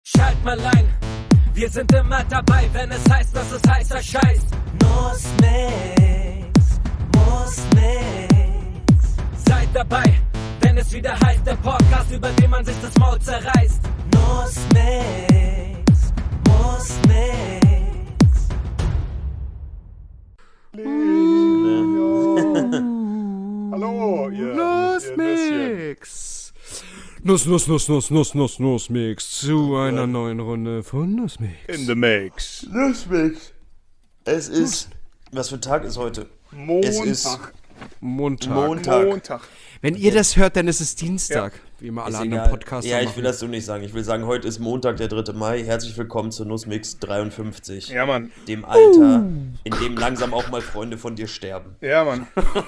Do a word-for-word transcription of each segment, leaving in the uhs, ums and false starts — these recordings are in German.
Schalt mal ein, wir sind immer dabei, wenn es heißt, dass es heißer Scheiß. Muss nix, muss nix. Seid dabei, wenn es wieder heißt, der Podcast, über den man sich das Maul zerreißt. Muss nix, muss nix. Hallo, ihr. Nuss ihr Nüsschen. Mix. Nuss, Nuss, Nuss, Nuss, Nuss, Nuss, Nuss Mix zu einer neuen Runde von Nuss Mix. In the mix. Nussmix. Es ist. Was für ein Tag ist heute? Montag. Es ist Montag. Montag. Montag. Wenn ihr das hört, dann ist es Dienstag, wie immer alle Ist anderen egal. Podcasts Ja, ich machen. will das so nicht sagen. Ich will sagen, heute ist Montag, der dritte Mai. Herzlich willkommen zu Nussmix dreiundfünfzig. Ja, Mann. Dem Alter, in dem langsam auch mal Freunde von dir sterben. Ja, Mann.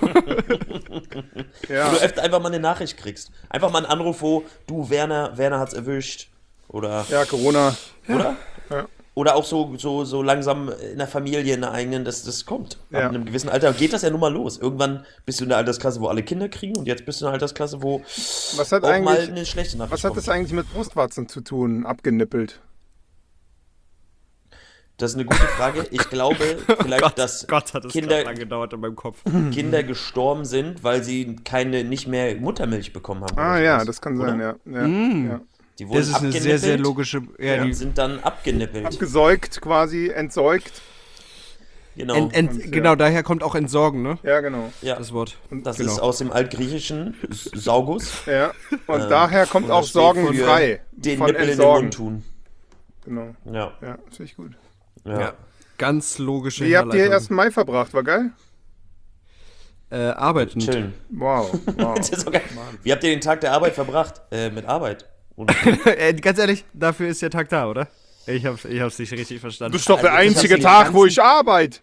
ja. Wo du öfter einfach mal eine Nachricht kriegst. Einfach mal einen Anruf, wo du, Werner, Werner hat's erwischt. Oder, ja, Corona. oder? Ja. Oder auch so, so, so langsam in der Familie, in der eigenen, das, das kommt. Ja. Ab einem gewissen Alter geht das ja nun mal los. Irgendwann bist du in der Altersklasse, wo alle Kinder kriegen, und jetzt bist du in der Altersklasse, wo Was hat auch mal eigentlich, eine schlechte Nachricht was hat kommt. das eigentlich mit Brustwarzen zu tun? Abgenippelt. Das ist eine gute Frage. Ich glaube vielleicht, dass Gott, hat das Kinder, lang gedauert in meinem Kopf. Kinder gestorben sind, weil sie keine, nicht mehr Muttermilch bekommen haben. Ah oder ja, sowas, das kann oder? sein, ja. ja. Mm. ja. Die wurden Das ist eine sehr, sehr abgenippelt logische. Ja, und die, sind dann abgenippelt. Abgesäugt quasi, entsäugt. Genau. ent, ent, Und, ja. genau, daher kommt auch Entsorgen, ne? Ja, genau. ja. Das Wort. Das genau. ist aus dem Altgriechischen S- Saugus. Ja. Und Ähm, daher kommt und auch das steht sorgenfrei. für Den von Nippel in den Entsorgen. Mund tun. Genau. Ja. Ja, das finde ich gut. ja. Ja. Ganz logische Wie habt ihr Herleitung. ersten Mai verbracht? War geil? Äh, arbeitend. Chillen. Wow. wow. Das ist so geil. Wie habt ihr den Tag der Arbeit verbracht? Äh, mit Arbeit. Und äh, ganz ehrlich, dafür ist der Tag da, oder? Ich hab's, ich hab's nicht richtig verstanden. Das ist doch der Also, das einzige hast du Tag, den wo ich arbeite.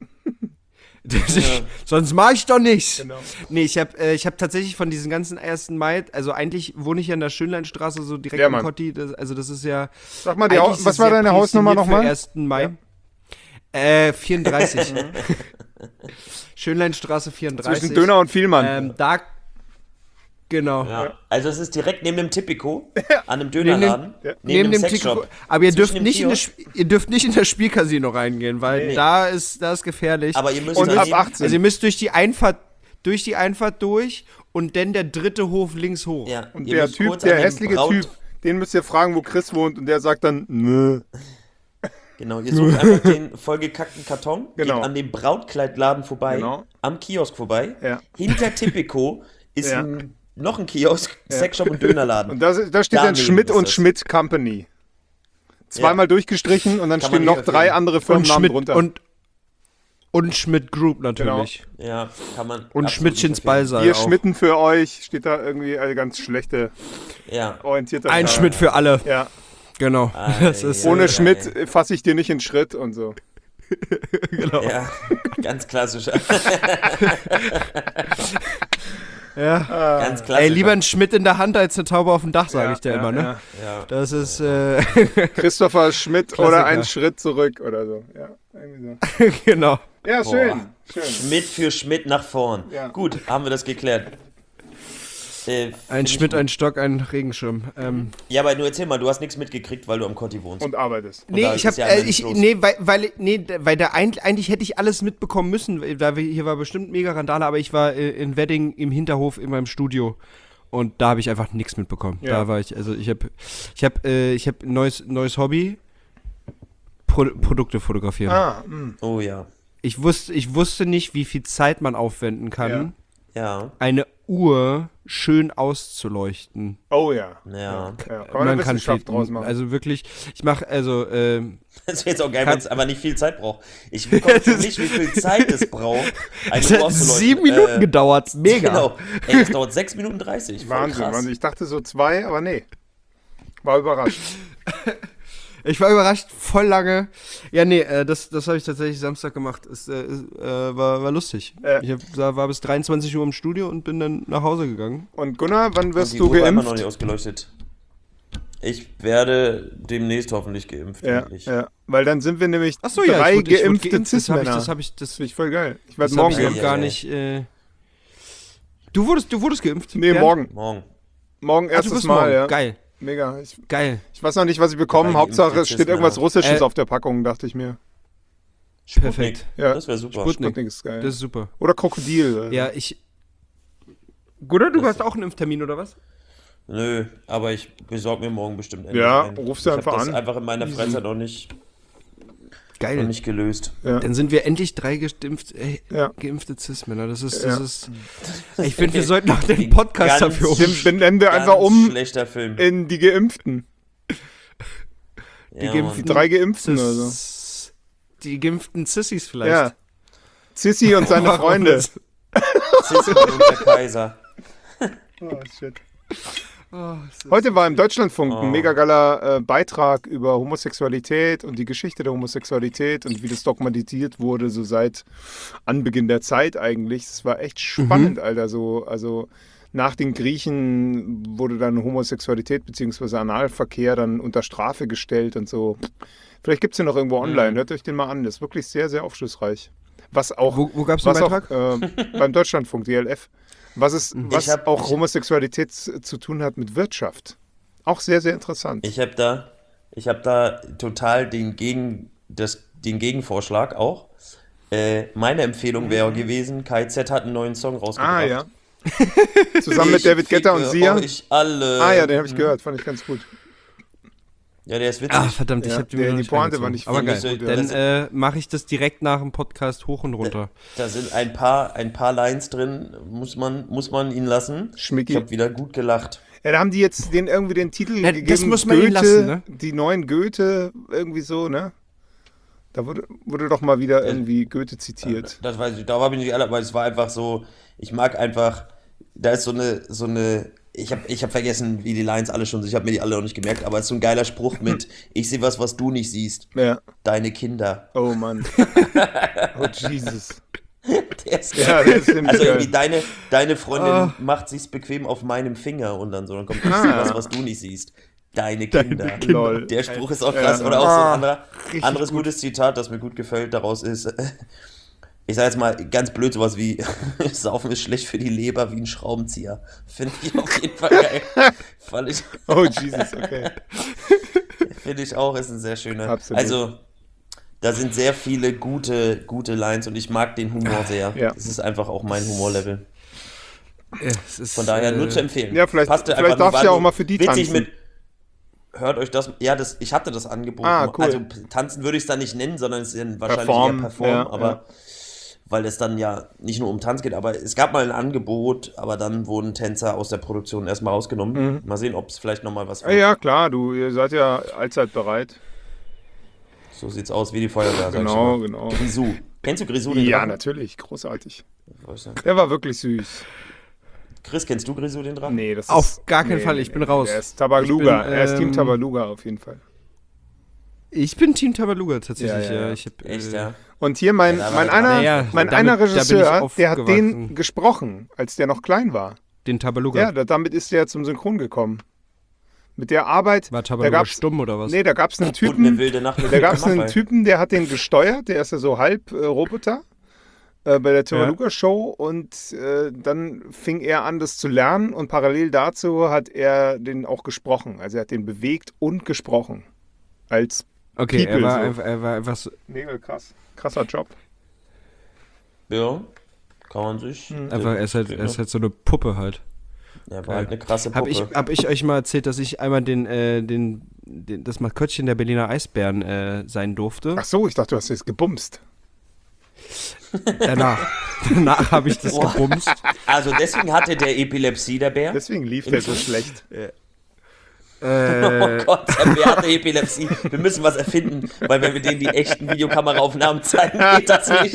Sonst mach ich doch nichts. Genau. Nee, ich habe äh, ich hab tatsächlich von diesen ganzen ersten Mai, also eigentlich wohne ich ja in der Schönleinstraße, so direkt Ja, am Mann. Kotti, das, also das ist ja... Sag mal, die eigentlich Haus- ist was es war sehr deine Hausnummer prädestiniert nochmal? für ersten Mai. Äh, vierunddreißig. Schönleinstraße vierunddreißig. Zwischen Döner und Vielmann. Ähm, da... Genau. ja. Also es ist direkt neben dem Tipico, an einem Neben Dönerladen, dem, Ja. neben dem Sexshop. Ticket. Aber ihr dürft, Zwischen dem nicht in das, Kiosk. ihr dürft nicht in das Spielcasino reingehen, weil Nee. da ist das ist gefährlich. Aber ihr müsst Und ab daneben- achtzehn. Also ihr müsst durch die Einfahrt durch die Einfahrt durch und dann der dritte Hof links hoch. Ja, Und ihr der müsst Typ, kurz der an dem hässliche Braut- Typ, den müsst ihr fragen, wo Chris wohnt, und der sagt dann, nö. Genau, ihr sucht einfach den vollgekackten Karton, Genau. geht an dem Brautkleidladen vorbei, Genau. am Kiosk vorbei. Ja. Hinter Tipico ist Ja. ein, noch ein Kiosk, Sexshop und Dönerladen. Und da, da steht dann Daneben Schmidt ist und das. Schmidt Company. Zweimal Ja. durchgestrichen und dann Kann man stehen nicht noch drei erwähnen. andere Und Firmennamen Schmidt drunter. und und Schmidt Group natürlich. Ja, kann man. Und absolut Schmidtchens nicht empfehlen. Ballsaal Wir auch. schmitten für euch, steht da irgendwie eine ganz schlechte, Ja. orientierte Ein Frage. Schmidt für alle. Ja, Genau. Ei, Das ist ei, ohne ei. Schmidt fasse ich dir nicht in Schritt und so. genau. Ja, ganz klassisch. Ja. ganz klassisch. Ey, lieber ein Schmidt in der Hand als eine Taube auf dem Dach, sage Ja, ich dir ja, immer, ne? ja. Ja. Das ist äh, Christopher Schmidt Klassiker. oder ein Schritt zurück oder so. Ja, irgendwie so. genau. Ja, Boah. schön. schön. Schmidt für Schmidt nach vorn. Ja. Gut, haben wir das geklärt. Äh, Ein find ich Schmidt, gut. ein Stock, ein Regenschirm. Ähm, Ja, aber nur erzähl mal, du hast nichts mitgekriegt, weil du am Kotti wohnst. Und arbeitest. nee, da ich ist hab, ja äh, immer ich, nichts los. nee, weil, weil, nee, weil da eigentlich, eigentlich hätte ich alles mitbekommen müssen, da wir, hier war bestimmt mega Randale, aber ich war äh, in Wedding im Hinterhof in meinem Studio und da habe ich einfach nichts mitbekommen. Ja. Da war ich, also ich habe, ich habe, äh, ich habe ein neues, neues Hobby, Pro Produkte fotografieren. Ah, mh. Oh ja. Ich wusste, ich wusste nicht, wie viel Zeit man aufwenden kann, Ja. eine Uhr schön auszuleuchten. Oh ja. Ja. Ja, kann man, Man eine kann Wissenschaft viel, draus machen. also wirklich, ich mache, also, ähm, Das wäre jetzt auch geil, Kann- wenn es aber nicht viel Zeit braucht. Ich bekomme nicht, wie viel Zeit es braucht, eine es Uhr hat auszuleuchten. sieben Minuten Äh, gedauert, mega. Genau. Ey, es dauert sechs Minuten dreißig. Voll Wahnsinn, krass. Wahnsinn. Ich dachte so zwei, aber nee. War überrascht. Ich war überrascht, voll lange. Ja, nee, äh, das, das habe ich tatsächlich Samstag gemacht. Es äh, ist, äh, war, war lustig. Äh. Ich hab, da war bis dreiundzwanzig Uhr im Studio und bin dann nach Hause gegangen. Und Gunnar, wann Und wirst die du Uhr war immer noch geimpft? nicht ausgeleuchtet. Ich werde demnächst hoffentlich geimpft. Ja, endlich. ja, weil dann sind wir nämlich Ach so, ja, drei ich wurde, ich wurde geimpfte geimpft. Das habe ich, Cis-Männer. das habe ich, das, Das finde ich voll geil. Ich werde das hab morgen ich Ja, noch geimpft. ja, gar ja. nicht. Äh, du wurdest, du wurdest geimpft? Nee, Bernd? morgen. Morgen. Morgen Ach, du erstes bist Mal, morgen. ja. Geil. mega. Ich, Geil. ich weiß noch nicht, was ich bekomme. Ja, Hauptsache, es die steht irgendwas Russisches Äh, auf der Packung, dachte ich mir. Sputnik. Perfekt. Ja. Das wäre super. Sputnik. Sputnik ist geil. Das ist super. Oder Krokodil. Also. Ja, ich. Guter, du Das- hast auch einen Impftermin, oder was? Nö, aber ich besorge mir morgen bestimmt endlich Ja, einen. rufst du ich einfach hab das an. einfach in meiner Freizeit noch nicht, noch Geil. nicht gelöst. Ja. Dann sind wir endlich drei geimpft, äh, Ja. geimpfte Cis-Männer. Das ist, das Ja. ist. Ich finde, wir sollten auch den Podcast Ganz dafür um. Den benennen wir Ganz einfach um schlechter Film. in die Geimpften. Ja, die Mann. Die drei Geimpften. Cis- Also. Die geimpften Sissies vielleicht. Ja. Sissi und seine Warum Freunde. das- Zisman und der Kaiser. Oh, shit. Oh, es ist- Heute war im Deutschlandfunk Oh. ein mega geiler äh, Beitrag über Homosexualität und die Geschichte der Homosexualität und wie das dogmatisiert wurde, so seit Anbeginn der Zeit eigentlich. Das war echt spannend, Alter. So, also nach den Griechen wurde dann Homosexualität bzw. Analverkehr dann unter Strafe gestellt und so. Vielleicht gibt es den noch irgendwo online. Mhm. Hört euch den mal an. Das ist wirklich sehr, sehr aufschlussreich. Was auch, Wo, wo gab es den was auch Beitrag? äh, beim Deutschlandfunk, D L F. Was, es, was hab- auch ich- Homosexualität z- zu tun hat mit Wirtschaft. Auch sehr, sehr interessant. Ich habe da, ich hab da total den, Gegen, das, den Gegenvorschlag auch. Äh, meine Empfehlung wäre gewesen, K Z hat einen neuen Song rausgebracht. ah, ja. Zusammen mit Ich David Guetta und ficke Sia. euch alle. Ah, ja, den habe ich gehört. Fand ich ganz gut. Ja, der ist witzig. Ah, verdammt, ich Ja, hab die der- mir noch die nicht Pointe reingezogen. war nicht Aber viel geil. so- Dann das- äh, mache ich das direkt nach dem Podcast hoch und runter. Da sind ein paar, ein paar Lines drin, muss man, muss man ihn lassen. Schmicki. Ich habe wieder gut gelacht. Ja, da haben die jetzt den irgendwie den Titel Ja, gegeben. das muss man Goethe, ihnen lassen, ne? Die neuen Goethe, irgendwie so, ne? Da wurde, wurde doch mal wieder irgendwie Goethe zitiert. Das weiß ich, da habe ich nicht alle, weil es war einfach so, ich mag einfach, da ist so eine, so eine, ich habe ich hab vergessen, wie die Lines alle schon sind, ich habe mir die alle noch nicht gemerkt, aber es ist so ein geiler Spruch mit, ich sehe was, was du nicht siehst, Ja. deine Kinder. Oh Mann. Oh Jesus. Der ist Ja, der ist ziemlich also geil. irgendwie deine, deine Freundin Ah. macht sich's bequem auf meinem Finger und dann so, dann kommt, ich Ah. sehe was, was du nicht siehst, deine Kinder. Lol. Der Spruch ist auch krass. Ja. Oder auch so Ah, ein anderer, richtig anderes gut. gutes Zitat, das mir gut gefällt, daraus ist, ich sag jetzt mal ganz blöd, sowas wie, Saufen ist schlecht für die Leber wie ein Schraubenzieher. Finde ich auf jeden Fall geil. Fand ich, Oh Jesus, okay. finde ich auch, ist ein sehr schöner. Absolut. Also, da sind sehr viele gute, gute Lines und ich mag den Humor sehr. Ja. Das ist einfach auch mein Humorlevel. Es ist, Von daher äh, nur zu empfehlen. Ja, vielleicht- Passte vielleicht einfach nur, darfst du ja war auch mal für die witzig tanzen. mit. Hört euch das. Ja, das, ich hatte das angeboten. Ah, cool. Also p- tanzen würde ich es dann nicht nennen, sondern es ist ja wahrscheinlich Perform, eher Perform, ja, aber ja. weil es dann ja nicht nur um Tanz geht, aber es gab mal ein Angebot, aber dann wurden Tänzer aus der Produktion erstmal rausgenommen. Mal sehen, ob es vielleicht nochmal was Ja, ja, klar, du, ihr seid ja allzeit bereit. So sieht's aus wie die Feuerwehr. sag ich Genau, immer. genau. Grisou. Kennst du Grisou? den Ja, Drachen? natürlich, großartig. Weiß ja. Der war wirklich süß. Chris, kennst du Grisou den Drachen? Nee, das Auf ist, gar keinen nee, Fall, nee, ich bin nee. raus. Er ist Tabaluga, Ich bin, er ist Team ähm, Tabaluga auf jeden Fall. Ich bin Team Tabaluga tatsächlich, Ja, ja. ja, ja. Ich hab, Echt, äh, ja? Und hier mein, Ja, da mein war- einer, Naja, mein damit- einer da bin ich Regisseur, der hat den aufgewachsen. gesprochen, als der noch klein war. Den Tabaluga. Ja, da, damit ist der zum Synchron gekommen. Mit der Arbeit, War da Tabaluga gab's, stumm oder was? nee, da gab es einen Und eine Typen, wilde Nacht mit da gab es einen Maffei. Typen, der hat den gesteuert, der ist ja so halb äh, Roboter äh, bei der Tabaluga Show und äh, dann fing er an, das zu lernen und parallel dazu hat er den auch gesprochen. Also er hat den bewegt und gesprochen. Als Okay, er People war, so. einfach, er war einfach so. mega krass. Krasser Job. Ja, kann man sich. Hm. Einfach, er ist halt, er ist halt so eine Puppe halt. Er war halt eine krasse Puppe. Hab ich, hab ich euch mal erzählt, dass ich einmal den, äh, den, den das Maskottchen der Berliner Eisbären äh, sein durfte? Ach so, ich dachte, du hast jetzt gebumst. Danach. Danach habe ich das Boah. gebumst. Also deswegen hatte der Epilepsie, der Bär. Deswegen lief der so schlecht. Oh Äh, Gott, der Bär hatte Epilepsie. Wir müssen was erfinden, weil wenn wir denen die echten Videokameraaufnahmen zeigen, geht das nicht.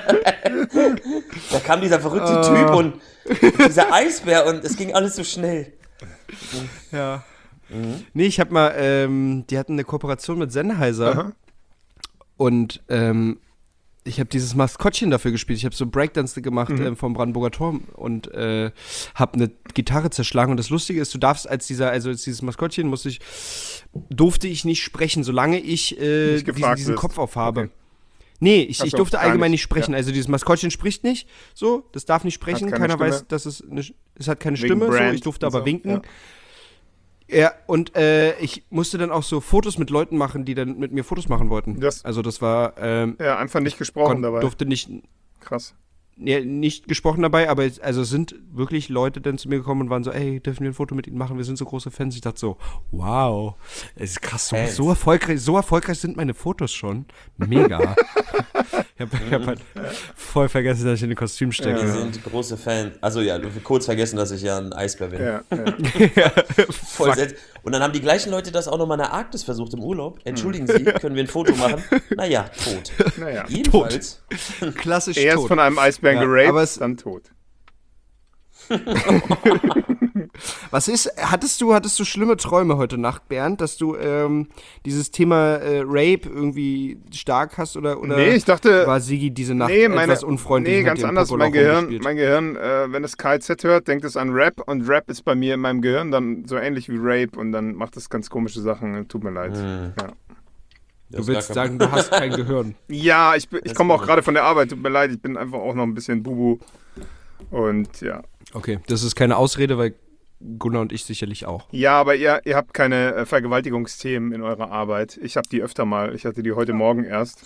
Da kam dieser verrückte Ah. Typ und dieser Eisbär und es ging alles so schnell. ja. Nee, ich hab mal, ähm, die hatten eine Kooperation mit Sennheiser Aha. und ähm, ich habe dieses Maskottchen dafür gespielt. Ich habe so Breakdance gemacht Mhm. ähm, vom Brandenburger Tor und äh, habe eine Gitarre zerschlagen. Und das Lustige ist, du darfst als dieser, also als dieses Maskottchen musste ich, durfte ich nicht sprechen, solange ich äh, Nicht diesen, gefragt diesen wirst. Kopf aufhabe. Okay. Nee, ich, Ach ich so, durfte gar allgemein nicht. nicht sprechen. Ja. Also dieses Maskottchen spricht nicht, so, das darf nicht sprechen. keine Keiner Stimme. weiß, dass es eine, es hat keine Wegen Stimme, so, Brand ich durfte und aber so, winken. ja. Ja, und äh, ich musste dann auch so Fotos mit Leuten machen, die dann mit mir Fotos machen wollten. Das- also das war, ähm, Ja, einfach nicht gesprochen kon- dabei. durfte nicht, Krass. ja, nicht gesprochen dabei, aber es, also es sind wirklich Leute dann zu mir gekommen und waren so, ey, dürfen wir ein Foto mit ihnen machen? Wir sind so große Fans. Ich dachte so, wow, es ist krass, so, Fans. so erfolgreich, so erfolgreich sind meine Fotos schon. Mega. ich habe hab halt voll vergessen, dass ich in ein Kostüm stecke. Wir sind große Fans. Also ja, du hast kurz vergessen, dass ich ja ein Eisbär bin. Ja, ja. Voll seltsam. Und dann haben die gleichen Leute das auch nochmal in der Arktis versucht im Urlaub. Entschuldigen Sie, können wir ein Foto machen? Naja, tot. Naja. Jedenfalls. Klassisch Erst tot. von einem Eisbären Ja, geraped, aber es- dann tot. Was ist, hattest du, hattest du schlimme Träume heute Nacht, Bernd, dass du ähm, dieses Thema äh, Rape irgendwie stark hast oder, oder Nee, ich dachte- war Sigi diese Nacht Nee, meine, etwas unfreundlich? nee, und hat ganz dir im anders. Popoloch Mein Gehirn, rumgespielt? mein Gehirn äh, wenn es K Z hört, denkt es an Rap und Rap ist bei mir in meinem Gehirn dann so ähnlich wie Rape und dann macht es ganz komische Sachen. Tut mir leid. Hm. Ja. Du willst sagen, du hast kein Gehirn. Ja, ich, bin- ich Das komme auch ist gerade von der Arbeit, tut mir leid, ich bin einfach auch noch ein bisschen Bubu. Und ja. Okay, das ist keine Ausrede, weil Gunnar und ich sicherlich auch. Ja, aber ihr, ihr habt keine äh, Vergewaltigungsthemen in eurer Arbeit. Ich habe die öfter mal. Ich hatte die heute Morgen erst.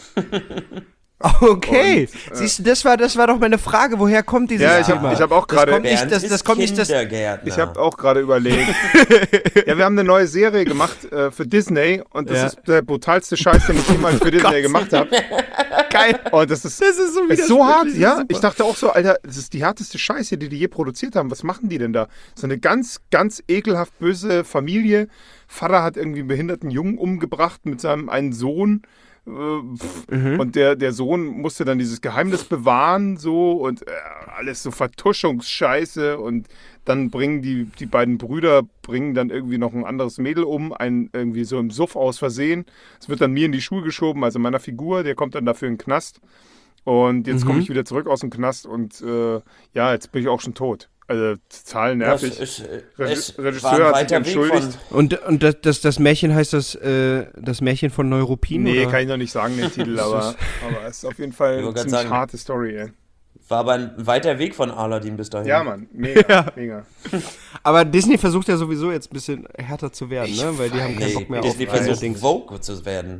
Okay, Und, äh, siehst du, das war, das war doch meine Frage, woher kommt dieses Ja, ich Thema? habe ich hab auch Das gerade. kommt nicht, Bernd das, ist das kommt nicht, das, Kindergärtner. Ich habe auch gerade überlegt. Ja, wir haben eine neue Serie gemacht äh, für Disney und das Ja. ist der brutalste Scheiß, den ich jemals für Disney gemacht habe. geil. Und das ist, Das ist so ist so hart, widersprüchlich, ja. super. Ich dachte auch so, Alter, das ist die härteste Scheiße, die die je produziert haben. Was machen die denn da? So eine ganz, ganz ekelhaft böse Familie. Vater hat irgendwie einen behinderten Jungen umgebracht mit seinem einen Sohn. Äh, pff. Und der, der Sohn musste dann dieses Geheimnis bewahren, so und äh, alles so Vertuschungsscheiße. Und dann bringen die, die beiden Brüder bringen dann irgendwie noch ein anderes Mädel um, ein irgendwie so im Suff aus Versehen. Es wird dann mir in die Schuhe geschoben, also meiner Figur, der kommt dann dafür in den Knast. Und jetzt komme ich wieder zurück aus dem Knast und äh, ja, jetzt bin ich auch schon tot. Also total Das nervig. ist, äh, Regi- es Regisseur war ein hat sich weiter Weg entschuldigt. von- Und, und das, das, das Märchen heißt das, äh, das Märchen von Neuruppin? Nee, oder? kann ich noch nicht sagen, den Titel, aber, aber es ist auf jeden Fall Ich eine wollte grad ziemlich sagen. harte Story, ey. War aber ein weiter Weg von Aladdin bis dahin. Ja, Mann, mega, Ja. mega. Aber Disney versucht ja sowieso jetzt ein bisschen härter zu werden, ne? Weil die haben keinen Nee, Bock mehr Disney auf versucht Dings. Vogue zu werden.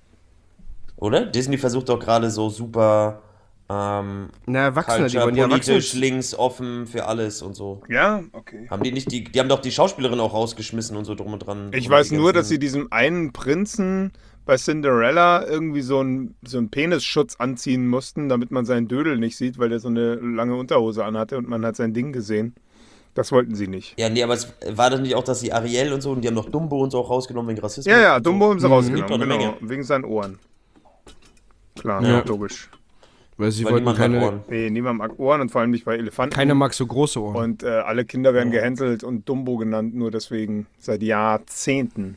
Oder? Disney versucht doch gerade so super ähm, Na, Erwachsene, die culture, wollen ja politisch, Erwachsene. links, offen für alles und so. Ja, okay. Haben die nicht, die, die haben doch die Schauspielerin auch rausgeschmissen und so drum und dran. Ich Oder weiß die nur, ganzen- dass sie diesem einen Prinzen bei Cinderella irgendwie so einen so einen Penisschutz anziehen mussten, damit man seinen Dödel nicht sieht, weil der so eine lange Unterhose anhatte und man hat sein Ding gesehen. Das wollten sie nicht. Ja, nee, aber es war das nicht auch, dass sie Ariel und so und die haben noch Dumbo und so auch rausgenommen wegen Rassismus? Ja, ja, und so? Dumbo haben sie Gibt doch rausgenommen, eine genau. Menge. Wegen seinen Ohren. Klar, Ja. logisch. Weil sie Weil wollten niemand hat keine, Ohren. Nee, niemand mag Ohren und vor allem nicht bei Elefanten. keiner mag so große Ohren. Und äh, alle Kinder werden gehänselt und Dumbo genannt, nur deswegen seit Jahrzehnten.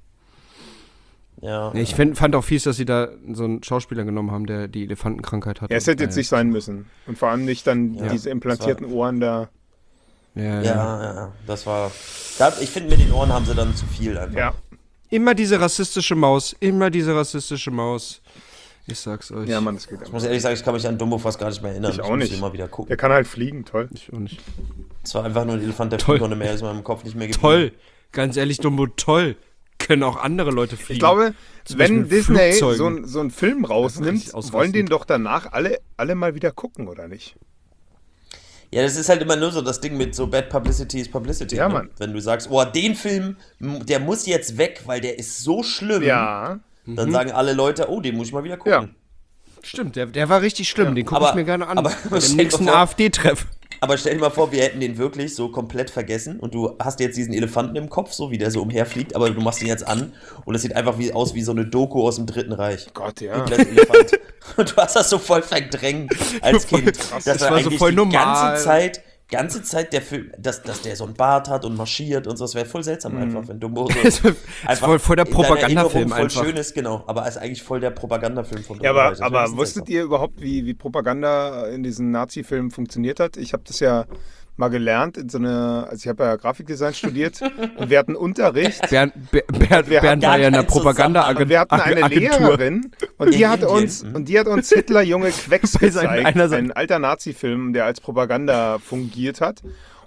Ja. Ja, ich find, fand auch fies, dass sie da so einen Schauspieler genommen haben, der die Elefantenkrankheit hat. Ja, es hätte jetzt nicht sein müssen. Und vor allem nicht dann Ja, diese implantierten Ohren da. Ja, Ja, ja. ja, ja, das war. Da, ich finde, mit den Ohren haben sie dann zu viel einfach. Ja, Immer diese rassistische Maus, immer diese rassistische Maus. Ich sag's euch. ja, Mann, das geht Ich einfach. muss ehrlich sagen, ich kann mich an Dumbo fast gar nicht mehr erinnern. Ich auch muss nicht. immer wieder gucken. Der kann halt fliegen, toll. Ich auch nicht. Es war einfach nur ein Elefant, der Toll. fliegen konnte, mehr ist in meinem Kopf nicht mehr geblieben. Toll. Ganz ehrlich, Dumbo, toll. Können auch andere Leute fliegen. Ich glaube, Zum wenn Beispiel Disney Flugzeugen. so, ein- so einen Film rausnimmt, richtig ausrasten. wollen den doch danach alle, alle mal wieder gucken, oder nicht? Ja, das ist halt immer nur so das Ding mit so Bad Publicity ist Publicity. Ja, ne? Mann. Wenn du sagst, oh, den Film, m- der muss jetzt weg, weil der ist so schlimm. Ja. Dann sagen alle Leute, oh, den muss ich mal wieder gucken. Ja. Stimmt, der, der war richtig schlimm. Den gucke Aber- ich mir gerne an. aber- Beim stell dir nächsten mal vor- AfD-Treff. Aber stell dir mal vor, wir hätten den wirklich so komplett vergessen und du hast jetzt diesen Elefanten im Kopf, so wie der so umherfliegt, aber du machst ihn jetzt an und es sieht einfach wie, aus wie so eine Doku aus dem Dritten Reich. Gott, ja. Hitlers Elefant. Und du hast das so voll verdrängt als Kind. Dass Das er war so eigentlich voll die normal. ganze Zeit, ganze Zeit der Film, dass, dass der so einen Bart hat und marschiert und so, das wäre voll seltsam Mhm. einfach, wenn Dumbo so Das ist voll- voll der in deiner Propagandafilm Erinnerung voll einfach. schön ist, genau, aber ist eigentlich voll der Propagandafilm von Dumbo. Ja, aber, Das wäre ein aber bisschen wusstet seltsam. ihr überhaupt, wie, wie Propaganda in diesen Nazi-Filmen funktioniert hat? Ich habe das ja mal gelernt in so einer, also ich habe ja Grafikdesign studiert und wir hatten Unterricht. Bernd, Ber- Bernd, Wir Bernd haben war ja in gar der keinen Propaganda-Agentur. Wir hatten eine Lehrerin und die In hat Indien. uns und die hat uns Hitler junge Quecks Bei seinem- gezeigt, einer seiner- ein alter Nazi-Film, der als Propaganda fungiert hat.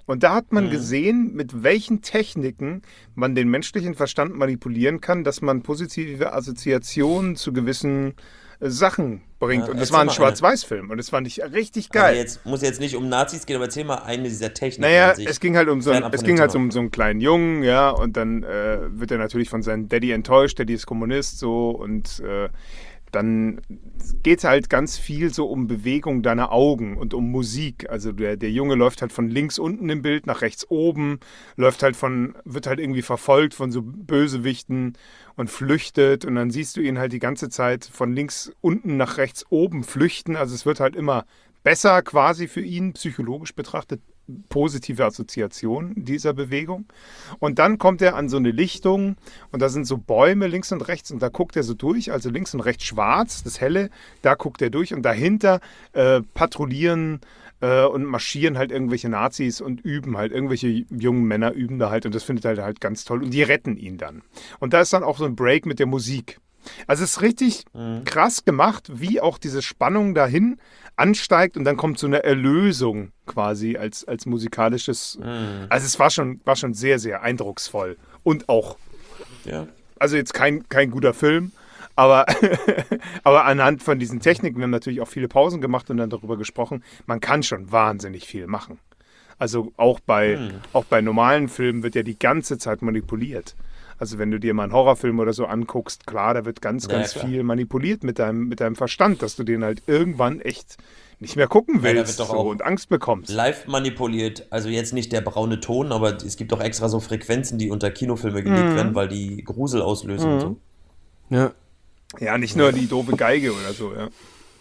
Und da hat man Mhm. gesehen, mit welchen Techniken man den menschlichen Verstand manipulieren kann, dass man positive Assoziationen zu gewissen äh, Sachen bringt. Ja, und das erzähl war ein mal eine. Schwarz-Weiß-Film. Und das fand ich richtig Aber geil. jetzt muss jetzt nicht um Nazis gehen, aber erzähl mal eine dieser Techniken. Naja, an sich. es ging halt um so, ein, Fernab es von ging dem halt Thema. um so einen kleinen Jungen, ja, und dann äh, wird er natürlich von seinem Daddy enttäuscht, Daddy ist Kommunist, so, und äh, dann geht es halt ganz viel so um Bewegung deiner Augen und um Musik. Also der, der Junge läuft halt von links unten im Bild nach rechts oben, läuft halt von, wird halt irgendwie verfolgt von so Bösewichten und flüchtet, und dann siehst du ihn halt die ganze Zeit von links unten nach rechts oben flüchten. Also es wird halt immer besser quasi für ihn, psychologisch betrachtet, positive Assoziation dieser Bewegung. Und dann kommt er an so eine Lichtung und da sind so Bäume links und rechts und da guckt er so durch, also links und rechts schwarz, das Helle, da guckt er durch und dahinter äh, patrouillieren äh, und marschieren halt irgendwelche Nazis und üben halt, irgendwelche jungen Männer üben da halt, und das findet er halt ganz toll und die retten ihn dann. Und da ist dann auch so ein Break mit der Musik. Also es ist richtig Mhm. krass gemacht, wie auch diese Spannung dahin ansteigt und dann kommt so eine Erlösung quasi als, als musikalisches. Mhm. Also es war schon, war schon sehr, sehr eindrucksvoll. Und auch, Ja. also jetzt kein, kein guter Film, aber, aber anhand von diesen Techniken, wir haben natürlich auch viele Pausen gemacht und dann darüber gesprochen, man kann schon wahnsinnig viel machen. Also auch bei, Mhm. auch bei normalen Filmen wird ja die ganze Zeit manipuliert. Also wenn du dir mal einen Horrorfilm oder so anguckst, klar, da wird ganz, Ja, ganz klar. viel manipuliert mit deinem, mit deinem Verstand, dass du den halt irgendwann echt nicht mehr gucken Ja, da willst wird doch so, auch und Angst bekommst. Live manipuliert, also jetzt nicht der braune Ton, aber es gibt auch extra so Frequenzen, die unter Kinofilme gelegt Mhm. werden, weil die Grusel auslösen und so. Ja. Ja, nicht nur die doofe Geige oder so, ja.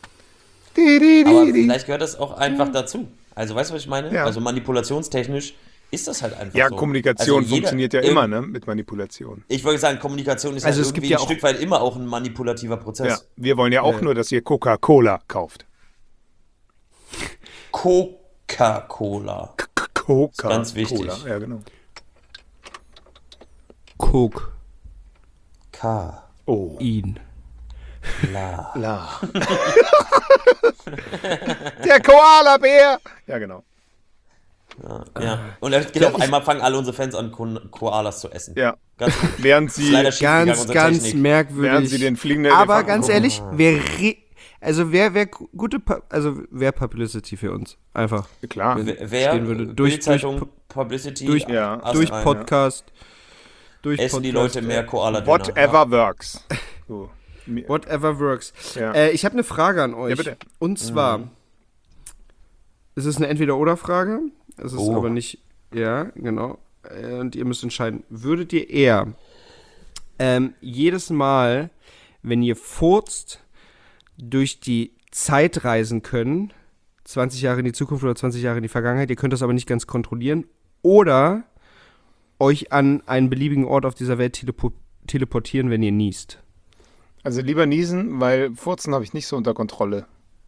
Aber vielleicht gehört das auch einfach dazu. Also weißt du, was ich meine? Ja. Also manipulationstechnisch ist das halt einfach Ja, so. Kommunikation Also jeder- funktioniert ja irg- immer, ne, mit Manipulation. Ich wollte sagen, Kommunikation ist Also halt es gibt irgendwie ja ein auch- Stück weit immer auch ein manipulativer Prozess. Ja, wir wollen ja auch Ja. nur, dass ihr Coca-Cola kauft. Coca-Cola. Coca-Cola. ganz wichtig. Ja, genau. Coke. K. Oh, Ihn. La. la. Der Koala-Bär. Ja, genau. Ja, ja. Und dann geht auf einmal fangen alle unsere Fans an, Ko Koalas zu essen. Ja. Ganz, Während ist sie, leider schiefgegangen, Ganz, unsere ganz Technik. merkwürdig. während sie den fliegenden Aber Elefanten ganz gucken. ehrlich, wer re also wer wer gute Pu- also wer Publicity für uns einfach Klar. Wer, wer stehen würde. Durch- Bildzeitung, durch- Publicity, durch- Ja. Ast durch rein, Podcast durch Essen die Podcast, Leute mehr koala Whatever works. So. Mi- whatever works. Ja. Äh, ich habe eine Frage an euch. Ja, bitte. Und zwar es ist eine Entweder-oder-Frage. Es ist Oh. aber nicht ja, genau. Äh, Und ihr müsst entscheiden, würdet ihr eher ähm, jedes Mal, wenn ihr furzt, durch die Zeit reisen können, zwanzig Jahre in die Zukunft oder zwanzig Jahre in die Vergangenheit, ihr könnt das aber nicht ganz kontrollieren, oder euch an einen beliebigen Ort auf dieser Welt telepo teleportieren, wenn ihr niest? Also lieber niesen, weil Furzen habe ich nicht so unter Kontrolle.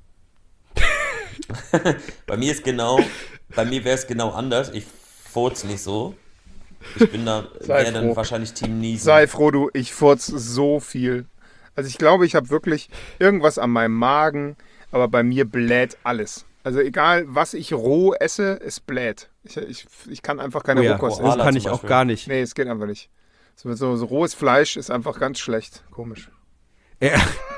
Bei mir ist genau, bei mir wäre es genau anders. Ich furz nicht so. Ich bin da, Sei wäre dann froh. wahrscheinlich Team Niesen. Sei froh, du, ich furz so viel. Also ich glaube, ich habe wirklich irgendwas an meinem Magen, aber bei mir bläht alles. Also egal, was ich roh esse, es bläht. Ich, ich, ich kann einfach keine Oh ja, Rohkost das essen. Koala kann zum ich auch Beispiel. gar nicht. Nee, es geht einfach nicht. So, so, so rohes Fleisch ist einfach ganz schlecht. Komisch. Ja.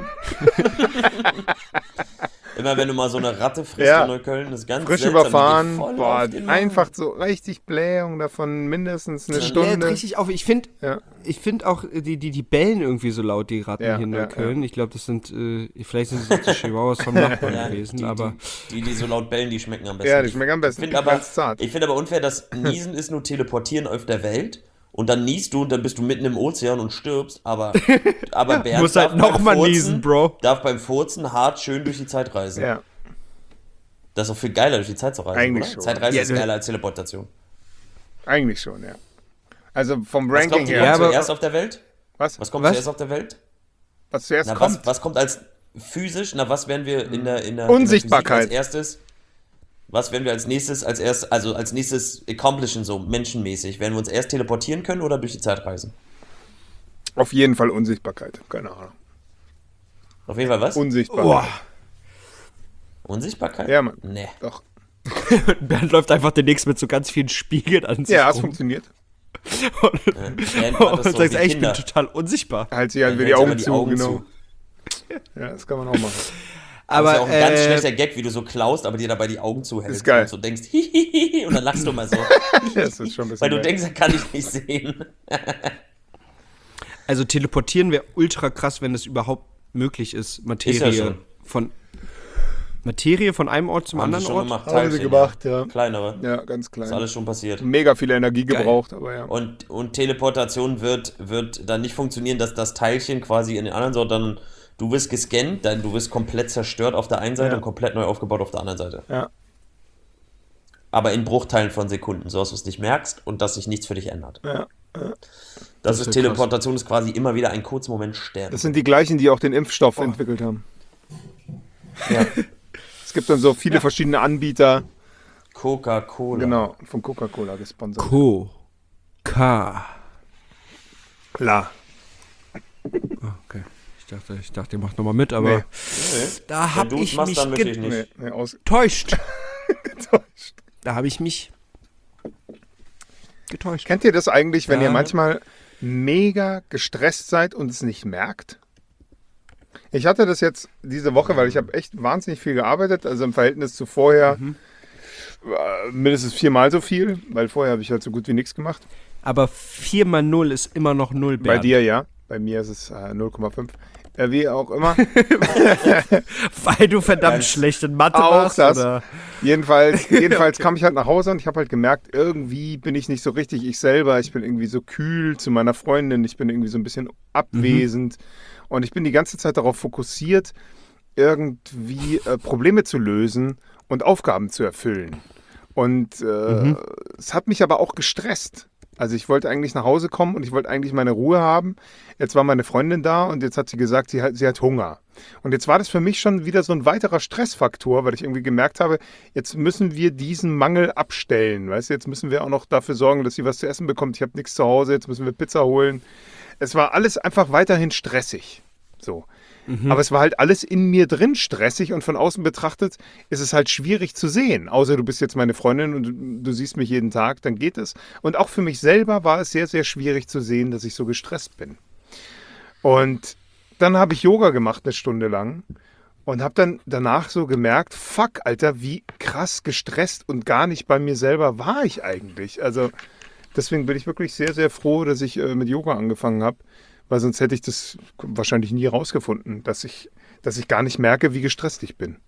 Immer wenn du mal so eine Ratte frisst Ja. in Neukölln, ist ganz Frisch seltsam, die geht überfahren, voll boah, auf den einfach so richtig Blähung davon, mindestens eine Ja, Stunde. richtig auf. Ich finde Ja. ich find auch, die, die, die bellen irgendwie so laut, die Ratten Ja, hier in ja, Neukölln. Ich glaube, das sind, äh, vielleicht sind es die Chihuahuas vom Nachbarn Ja, gewesen, die, aber die, die, die so laut bellen, die schmecken am besten. Ja, die schmecken am besten. Ich finde aber, Ganz zart. ich find aber unfair, dass Niesen ist nur Teleportieren auf der Welt und dann niest du und dann bist du mitten im Ozean und stirbst, aber, aber Bernd muss halt darf noch beim mal Furzen- niesen, Bro. darf beim Furzen hart schön durch die Zeit reisen. Ja, Das ist auch viel geiler, durch die Zeit zu reisen, Eigentlich oder? schon. Zeitreise Ja, ist ne- geiler als Teleportation. eigentlich schon, ja. Also vom Was Ranking glaubt ihr, her. Ja, kommt aber- zuerst auf der Welt? was? Was kommt Was? zuerst auf der Welt? Was zuerst Na, kommt? was, was kommt als physisch? Na, was werden wir in der, in der, Unsichtbarkeit. In der Physik als erstes? Was werden wir als nächstes, als erst, also als nächstes accomplishen, so menschenmäßig? Werden wir uns erst teleportieren können oder durch die Zeit reisen? Auf jeden Fall Unsichtbarkeit. Keine Ahnung. Auf jeden Fall was? Unsichtbarkeit. boah, Unsichtbarkeit? Ja, Mann. Nee. Doch. Bernd läuft einfach demnächst mit so ganz vielen Spiegeln an sich Ja, es rum. funktioniert. Und, Ja, Bernd macht und das so sagt, wie ey, ich bin Kinder. total unsichtbar. Halt sie halt Dann wieder die hält sie Augen aber die zu, Augen genau. zu. Ja, das kann man auch machen. Aber, das ist ja auch ein ganz äh, schlechter Gag, wie du so klaust, aber dir dabei die Augen zuhältst. Ist geil. Und so denkst, hihihi, und dann lachst du mal so. Das ist schon ein bisschen Weil du geil. denkst, das kann ich nicht sehen. Also teleportieren wäre ultra krass, wenn es überhaupt möglich ist, Materie Ist ja schon. von Materie von einem Ort zum Haben sie anderen schon Ort. gemacht. Haben sie Teilchen, gemacht, ja. Kleinere. Ja, ganz klein. Ist alles schon passiert. Mega viel Energie Geil. gebraucht, aber ja. Und, und Teleportation wird, wird dann nicht funktionieren, dass das Teilchen quasi in den anderen, sondern du wirst gescannt, dann du wirst komplett zerstört auf der einen Seite Ja. und komplett neu aufgebaut auf der anderen Seite. Ja. Aber in Bruchteilen von Sekunden, so dass du es nicht merkst und dass sich nichts für dich ändert. Ja. Das, Das ist ist ja Teleportation, ist quasi immer wieder ein kurzer Moment sterben. Das sind die gleichen, die auch den Impfstoff entwickelt haben. Ja. Es gibt dann so viele verschiedene Anbieter. Coca-Cola. Genau, von Coca-Cola gesponsert. Co. K. La. Okay. Ich dachte, ich dachte, ihr macht nochmal mit, aber Nee. Nee. da Wenn habe du es ich machst, mich dann möchte ich nicht. Nee, nee, aus getäuscht. getäuscht. Da habe ich mich getäuscht. Kennt ihr das eigentlich, wenn Ja. ihr manchmal mega gestresst seid und es nicht merkt? Ich hatte das jetzt diese Woche, weil ich habe echt wahnsinnig viel gearbeitet, also im Verhältnis zu vorher äh, mindestens viermal so viel, weil vorher habe ich halt so gut wie nichts gemacht. Aber vier mal null ist immer noch null, Bei Bernd. dir ja, bei mir ist es äh, null Komma fünf. Äh, wie auch immer. Weil du verdammt Ganz schlecht in Mathe auch warst, das. oder? Jedenfalls, jedenfalls kam ich halt nach Hause und ich habe halt gemerkt, irgendwie bin ich nicht so richtig ich selber. Ich bin irgendwie so kühl zu meiner Freundin. Ich bin irgendwie so ein bisschen abwesend. Und ich bin die ganze Zeit darauf fokussiert, irgendwie äh, Probleme zu lösen und Aufgaben zu erfüllen. Und äh, es hat mich aber auch gestresst. Also ich wollte eigentlich nach Hause kommen und ich wollte eigentlich meine Ruhe haben. Jetzt war meine Freundin da und jetzt hat sie gesagt, sie hat, sie hat Hunger. Und jetzt war das für mich schon wieder so ein weiterer Stressfaktor, weil ich irgendwie gemerkt habe, jetzt müssen wir diesen Mangel abstellen. Weißt du, jetzt müssen wir auch noch dafür sorgen, dass sie was zu essen bekommt. Ich habe nichts zu Hause, jetzt müssen wir Pizza holen. Es war alles einfach weiterhin stressig. So. Aber es war halt alles in mir drin stressig und von außen betrachtet ist es halt schwierig zu sehen. Außer du bist jetzt meine Freundin und du, du siehst mich jeden Tag, dann geht es. Und auch für mich selber war es sehr, sehr schwierig zu sehen, dass ich so gestresst bin. Und dann habe ich Yoga gemacht eine Stunde lang und habe dann danach so gemerkt, fuck, Alter, wie krass gestresst und gar nicht bei mir selber war ich eigentlich. Also deswegen bin ich wirklich sehr, sehr froh, dass ich äh, mit Yoga angefangen habe. Weil sonst hätte ich das wahrscheinlich nie rausgefunden, dass ich, dass ich gar nicht merke, wie gestresst ich bin.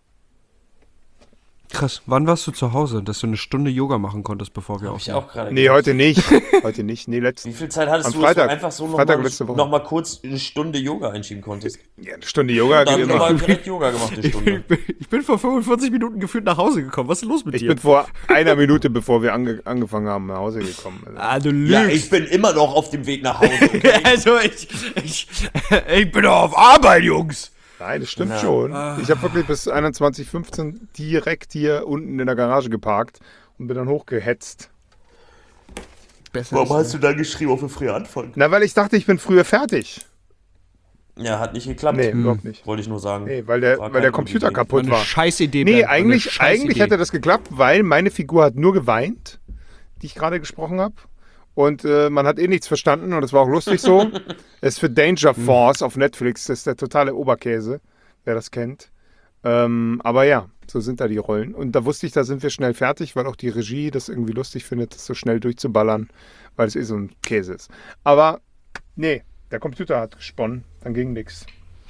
Krass. Wann warst du zu Hause, dass du eine Stunde Yoga machen konntest, bevor wir Hab ich aufnehmen? auch gerade Nee, gedacht. heute nicht. Heute nicht. Nee, letzten. Wie viel Zeit hattest Am du, Freitag. dass du einfach so Freitag nochmal letzte Woche. noch mal kurz eine Stunde Yoga einschieben konntest? Ja, eine Stunde Yoga Dann geht nochmal immer. direkt Yoga gemacht, eine Ich Stunde. bin, ich bin vor fünfundvierzig Minuten gefühlt nach Hause gekommen. Was ist los mit Ich dir? bin vor einer Minute, bevor wir ange angefangen haben, nach Hause gekommen. Also. ah, du lügst. Ja, ich bin immer noch auf dem Weg nach Hause. Okay? also ich, ich, ich bin doch auf Arbeit, Jungs. Nein, das stimmt Ja. schon. Ich habe wirklich bis einundzwanzig Uhr fünfzehn direkt hier unten in der Garage geparkt und bin dann hochgehetzt. Besser Warum ist- hast du da geschrieben, auf für früher Anfang? Na, weil ich dachte, ich bin früher fertig. Ja, hat nicht geklappt. Nee, überhaupt nicht. Wollte ich nur sagen. Nee, weil der, War weil der keine Computer gute Idee. kaputt Eine war. scheiß Idee. Nee, Bernd, eine eigentlich, scheiß eigentlich Idee. hätte das geklappt, weil meine Figur hat nur geweint, die ich gerade gesprochen habe. Und äh, man hat eh nichts verstanden und das war auch lustig so. Es ist für Danger Force auf Netflix, das ist der totale Oberkäse, wer das kennt. Ähm, aber ja, so sind da die Rollen. Und da wusste ich, da sind wir schnell fertig, weil auch die Regie das irgendwie lustig findet, das so schnell durchzuballern, weil es eh so ein Käse ist. Aber nee, der Computer hat gesponnen, dann ging nichts.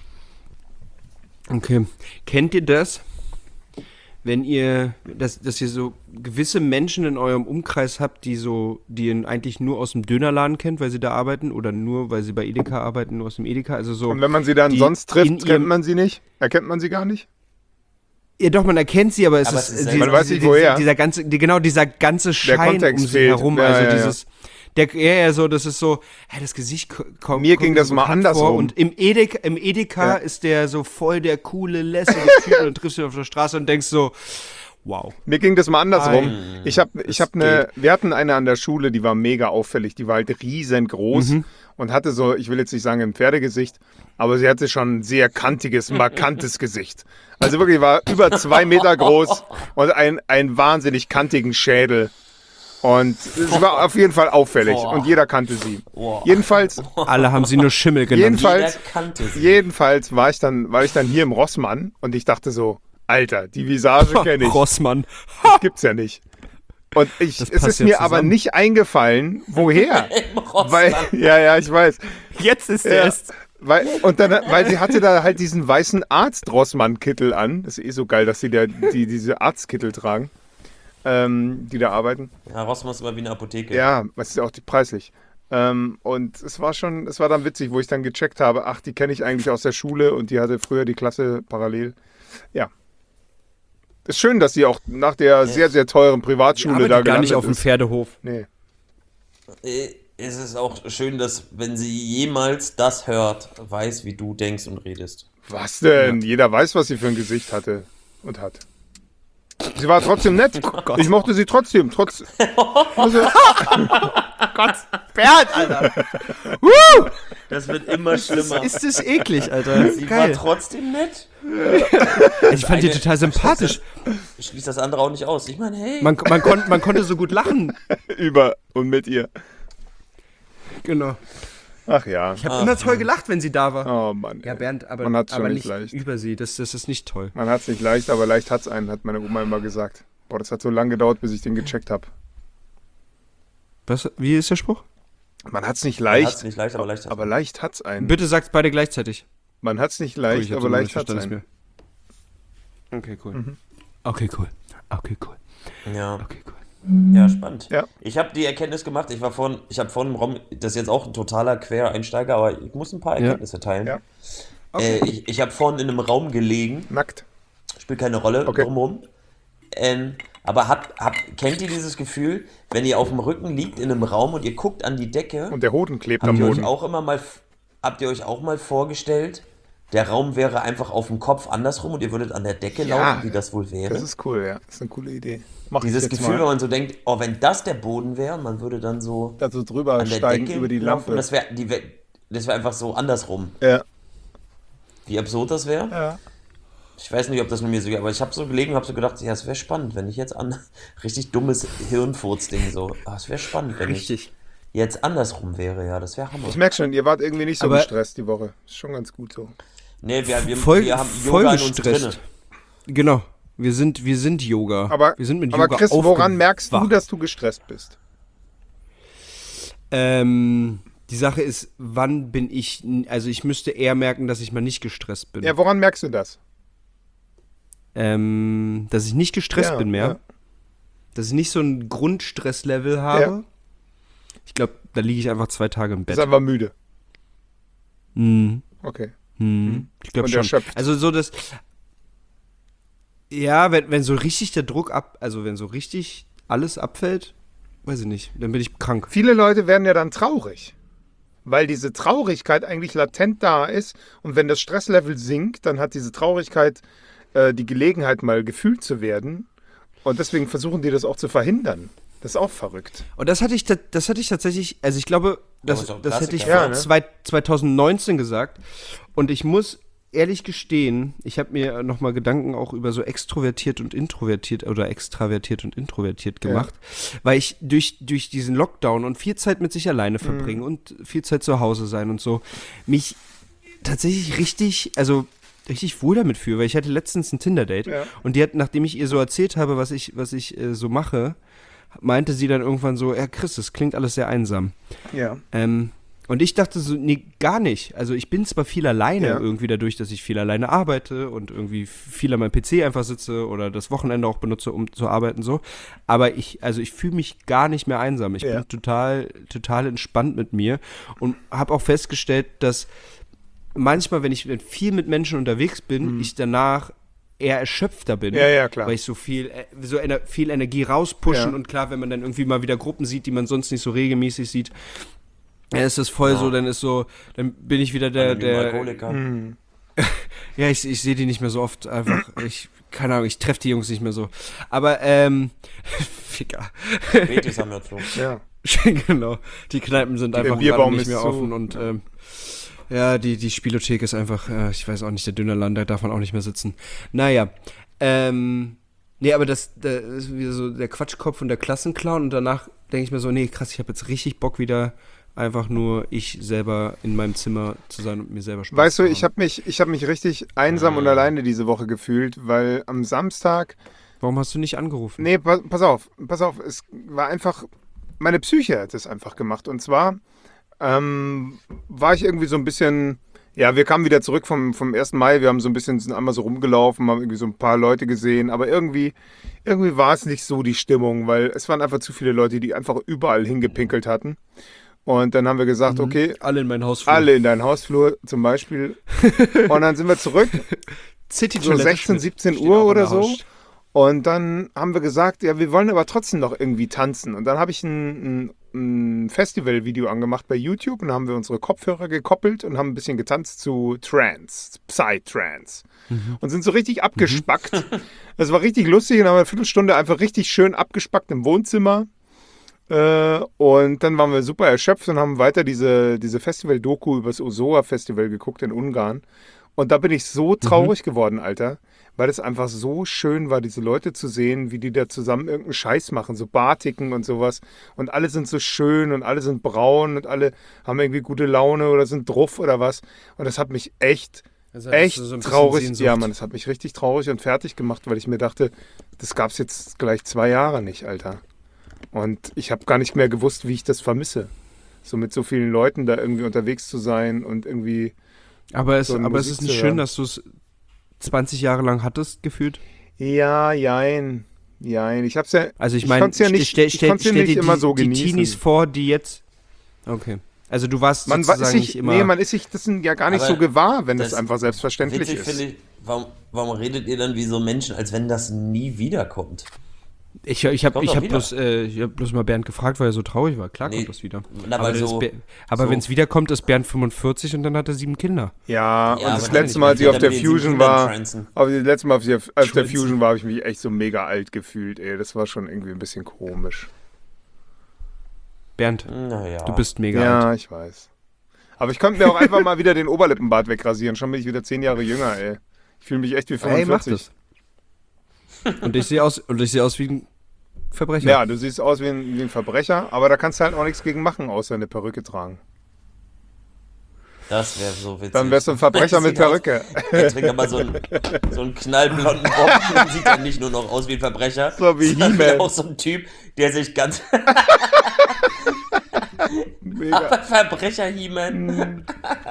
Okay. Kennt ihr das, wenn ihr, dass, dass ihr so gewisse Menschen in eurem Umkreis habt, die so, die ihr eigentlich nur aus dem Dönerladen kennt, weil sie da arbeiten, oder nur, weil sie bei Edeka arbeiten, nur aus dem Edeka? Also so. Und wenn man sie dann die sonst trifft, in kennt ihrem- man sie nicht? Erkennt man sie gar nicht? Ja, doch, man erkennt sie, aber es Aber ist, es ist äh, selber- Man weiß nicht, diese- woher. Dieser ganze, die, genau, dieser ganze Schein Kontext um sie fehlt. herum, Ja, also ja, ja. dieses, der, ja, ja, so, das ist so, hä, das Gesicht ko- kommt. Mir kommt ging mir das so mal bekannt andersrum. vor. Und im Edeka, im Edeka Ja. ist der so voll der coole, lässige Typ und dann triffst du ihn auf der Straße und denkst so, Wow. Mir ging das mal andersrum. Ei. Ich habe ich hab eine, wir hatten eine an der Schule, die war mega auffällig. Die war halt riesengroß Mhm. und hatte so, ich will jetzt nicht sagen ein Pferdegesicht, aber sie hatte schon ein sehr kantiges, markantes Gesicht. Also wirklich war über zwei Meter groß und ein, einen wahnsinnig kantigen Schädel. Und sie war auf jeden Fall auffällig Boah. und jeder kannte sie. Boah. Jedenfalls, Alle haben sie nur Schimmel genannt. jedenfalls, Jeder kannte sie. jedenfalls war ich dann, war ich dann hier im Rossmann und ich dachte so, Alter, die Visage kenne ich. Rossmann. Das gibt's ja nicht. Und ich, Das es passt ist ja mir zusammen. aber nicht eingefallen, woher. Im Rossmann. Weil, ja, ja, ich weiß. Jetzt ist Ja, weil, und dann, weil sie hatte da halt diesen weißen Arzt-Rossmann-Kittel an. Das ist eh so geil, dass sie da die, diese Arztkittel tragen, ähm, die da arbeiten. Ja, Rossmann ist immer wie eine Apotheke. Ja, das ist ja auch die preislich. Ähm, und es war schon, es war dann witzig, wo ich dann gecheckt habe, ach, die kenne ich eigentlich aus der Schule und die hatte früher die Klasse parallel. Ja. Ist schön, dass sie auch nach der sehr, sehr teuren Privatschule aber da die gar nicht gelandet auf dem ist. Pferdehof. Nee. Äh, Es ist auch schön, dass, wenn sie jemals das hört, weiß, wie du denkst und redest. Was denn? Jeder weiß, was sie für ein Gesicht hatte und hat. Sie war trotzdem nett. Ich mochte sie trotzdem. Trotz, also, Gott, Bert, Alter. Das wird immer schlimmer. Ist das eklig, Alter. Sie war Geil. trotzdem nett. Ich fand die eine- total sympathisch. Schließt das andere auch nicht aus. Ich meine, hey. Man, man, kon, man konnte so gut lachen. über und mit ihr. Genau. Ach ja. Ich habe immer toll gelacht, wenn sie da war. Oh Mann. Ja, Bernd, aber, Man hat's schon aber nicht nicht leicht. über sie. Das, das ist nicht toll. Man hat es nicht leicht, aber leicht hat es einen, hat meine Oma immer gesagt. Boah, das hat so lange gedauert, bis ich den gecheckt habe. Was, wie ist der Spruch? Man hat es nicht Man hat's leicht, nicht leicht, aber leicht hat's aber leicht hat es einen. Bitte sagt's beide gleichzeitig. Man hat es nicht Cool, leicht, ich hab aber so leicht hat es verstanden, einen. ist mir- Okay, cool. Okay, cool. Okay, cool. Ja. Okay, cool. Ja, spannend. Ja. Ich habe die Erkenntnis gemacht, ich war vorhin, ich habe vorhin im Raum, das ist jetzt auch ein totaler Quereinsteiger, aber ich muss ein paar Ja. Erkenntnisse teilen. Ja. Äh, ich ich habe vorhin in einem Raum gelegen, Nackt. spielt keine Rolle Okay. drumherum. Ähm, aber hab, hab, kennt ihr dieses Gefühl, wenn ihr auf dem Rücken liegt in einem Raum und ihr guckt an die Decke, Und der Hoden klebt habt am ihr euch Boden. auch immer mal, habt ihr euch auch mal vorgestellt, der Raum wäre einfach auf dem Kopf andersrum und ihr würdet an der Decke Ja. laufen, wie das wohl wäre? Das ist cool, ja. Das ist eine coole Idee. Mach ich Dieses jetzt Gefühl, wenn mal. man so denkt, oh, wenn das der Boden wäre und man würde dann so Da so drüber an der steigen Decke über die laufen, Lampe. das wäre die wär, das wäre einfach so andersrum. Ja. Wie absurd das wäre. Ja. Ich weiß nicht, ob das nur mir so geht, aber ich habe so gelegen und habe so gedacht, ja, es wäre spannend, wenn ich jetzt an richtig dummes Hirnfurz-Ding so, ah, es wäre spannend, wenn ich Richtig. jetzt andersrum wäre, ja, das wäre Hammer. Ich merke schon, ihr wart irgendwie nicht so Aber- gestresst die Woche. Ist schon ganz gut so. Nee, wir, wir, Voll, wir haben voll Yoga in uns drinne. gestresst. Genau. Wir sind, wir sind Yoga. Aber, wir sind mit aber Yoga Chris, woran merkst du, aufgewacht. dass du gestresst bist? Ähm, die Sache ist, wann bin ich, also ich müsste eher merken, dass ich mal nicht gestresst bin. Ja, woran merkst du das? Ähm, dass ich nicht gestresst Ja, bin mehr. ja. Dass ich nicht so ein Grundstresslevel habe. Ja. Ich glaube, da liege ich einfach zwei Tage im Bist Bett. einfach müde. Mhm. Okay. Mhm. Ich glaube Und schon. erschöpft. Also so das. Ja, wenn, wenn so richtig der Druck ab, also wenn so richtig alles abfällt, weiß ich nicht, dann bin ich krank. Viele Leute werden ja dann traurig, weil diese Traurigkeit eigentlich latent da ist und wenn das Stresslevel sinkt, dann hat diese Traurigkeit äh, die Gelegenheit mal gefühlt zu werden und deswegen versuchen die das auch zu verhindern. Das ist auch verrückt. Und das hatte ich, ta- das hatte ich tatsächlich, also ich glaube, das, ist doch ein das hätte ich Klassiker. vor Ja, ne? zwei, zwanzig neunzehn gesagt. Und ich muss ehrlich gestehen, ich habe mir nochmal Gedanken auch über so extrovertiert und introvertiert oder extravertiert und introvertiert gemacht, weil ich durch, durch diesen Lockdown und viel Zeit mit sich alleine verbringen und viel Zeit zu Hause sein und so, mich tatsächlich richtig, also richtig wohl damit fühle, weil ich hatte letztens ein Tinder-Date Ja. und die hat, nachdem ich ihr so erzählt habe, was ich, was ich äh, so mache, meinte sie dann irgendwann so, ja Chris, das klingt alles sehr einsam. Ja. Ähm, und ich dachte so, nee, gar nicht. Also ich bin zwar viel alleine Ja. irgendwie dadurch, dass ich viel alleine arbeite und irgendwie viel an meinem P C einfach sitze oder das Wochenende auch benutze, um zu arbeiten so. Aber ich, also ich fühle mich gar nicht mehr einsam. Ich Ja. bin total, total entspannt mit mir und habe auch festgestellt, dass manchmal, wenn ich viel mit Menschen unterwegs bin, ich danach eher erschöpfter bin. Mhm. Ja, ja, klar. Weil ich so viel, äh, so ener viel Energie rauspushen Ja. und klar, wenn man dann irgendwie mal wieder Gruppen sieht, die man sonst nicht so regelmäßig sieht, dann ist das voll so, dann ist so, dann bin ich wieder der, Anonymer der, Alkoholiker. Mhm. Ja, ich, ich sehe die nicht mehr so oft einfach. Ich, keine Ahnung, ich treffe die Jungs nicht mehr so. Aber, ähm, Ficker. Betis haben wir zu. Ja. Genau. Die Kneipen sind Der einfach Bierbaum gerade nicht ist mehr zu. offen und, ähm, ja, die, die Spielothek ist einfach, äh, ich weiß auch nicht, der Dönerladen, da darf man auch nicht mehr sitzen. Naja, ähm, nee, aber das, das ist wieder so der Quatschkopf und der Klassenclown und danach denke ich mir so, nee, krass, ich habe jetzt richtig Bock wieder einfach nur ich selber in meinem Zimmer zu sein und mir selber Spaß Weißt zu du, haben. ich habe mich, ich hab mich richtig einsam und alleine diese Woche gefühlt, weil am Samstag, Warum hast du nicht angerufen? nee, pa- pass auf, pass auf, es war einfach, meine Psyche hat es einfach gemacht. Und zwar ähm, war ich irgendwie so ein bisschen, ja, wir kamen wieder zurück vom, vom ersten Mai, wir haben so ein bisschen, sind einmal so rumgelaufen, haben irgendwie so ein paar Leute gesehen, aber irgendwie, irgendwie war es nicht so die Stimmung, weil es waren einfach zu viele Leute, die einfach überall hingepinkelt hatten. Und dann haben wir gesagt, okay, Alle in meinen Hausflur. alle in deinen Hausflur zum Beispiel. Und dann sind wir zurück, City so sechzehn, siebzehn Uhr oder so. Und dann haben wir gesagt, ja, wir wollen aber trotzdem noch irgendwie tanzen. Und dann habe ich ein, ein, ein Festival-Video angemacht bei YouTube und haben wir unsere Kopfhörer gekoppelt und haben ein bisschen getanzt zu Trance, Psy-Trance. Mhm. Und sind so richtig abgespackt. Mhm. Das war richtig lustig und haben eine Viertelstunde einfach richtig schön abgespackt im Wohnzimmer. Äh, und dann waren wir super erschöpft und haben weiter diese, diese Festival-Doku über das Osoa-Festival geguckt in Ungarn. Und da bin ich so traurig mhm. geworden, Alter, weil es einfach so schön war, diese Leute zu sehen, wie die da zusammen irgendeinen Scheiß machen, so Batiken und sowas. Und alle sind so schön und alle sind braun und alle haben irgendwie gute Laune oder sind druff oder was. Und das hat mich echt, also echt so ein bisschen traurig. Sehnsucht. Ja, Mann, das hat mich richtig traurig und fertig gemacht, weil ich mir dachte, das gab es jetzt gleich zwei Jahre nicht, Alter. Und ich habe gar nicht mehr gewusst, wie ich das vermisse. So mit so vielen Leuten da irgendwie unterwegs zu sein und irgendwie. Aber es, so eine aber es Musik ist zu nicht hören. schön, dass du es zwanzig Jahre lang hattest, gefühlt. Ja, jein. Jein. Ich hab's ja. Also ich meine, konnt's ja nicht, stell, ich stell, konnt's ja stell nicht dir immer die, so die genießen. Teenies vor, die jetzt. Okay. Also du warst Man war, ist sozusagen sich, nicht immer. nee, man ist sich das ja gar nicht Aber so gewahr, wenn das das einfach selbstverständlich Witzig ist. finde ich, warum, warum redet ihr dann wie so Menschen, als wenn das nie wiederkommt? Ich, ich habe Kommt ich doch hab wieder. bloß, äh, ich hab bloß mal Bernd gefragt, weil er so traurig war. Klar Nee, kommt das wieder. na, aber weil das so- Ber- aber so- wenn es wiederkommt, ist Bernd fünfundvierzig und dann hat er sieben Kinder. Ja, Ja, und aber das kann letzte ich Mal, als nicht. ich auf der Mit den sieben Fusion Kindern war, transen. aber das letzte Mal, als ich auf, als der Transen. Fusion war, habe ich mich echt so mega alt gefühlt, ey. Das war schon irgendwie ein bisschen komisch. Bernd, Naja. du bist mega Ja, alt. ich weiß. Aber ich konnte mir auch einfach mal wieder den Oberlippenbart wegrasieren. Schon bin ich wieder zehn Jahre jünger, ey. Ich fühle mich echt wie Hey, mach fünfundvierzig. das. Und ich sehe aus, und ich sehe aus wie ein Verbrecher. Ja, du siehst aus wie ein, wie ein Verbrecher, aber da kannst du halt auch nichts gegen machen, außer eine Perücke tragen. Das wäre so witzig. Dann wärst du ein Verbrecher Das mit sieht aus- Perücke. Er trägt aber so einen, so einen knallblonden Rock und sieht dann nicht nur noch aus wie ein Verbrecher, So wie sondern He-Man. auch so ein Typ, der sich ganz... Mega. aber Verbrecher He-Man.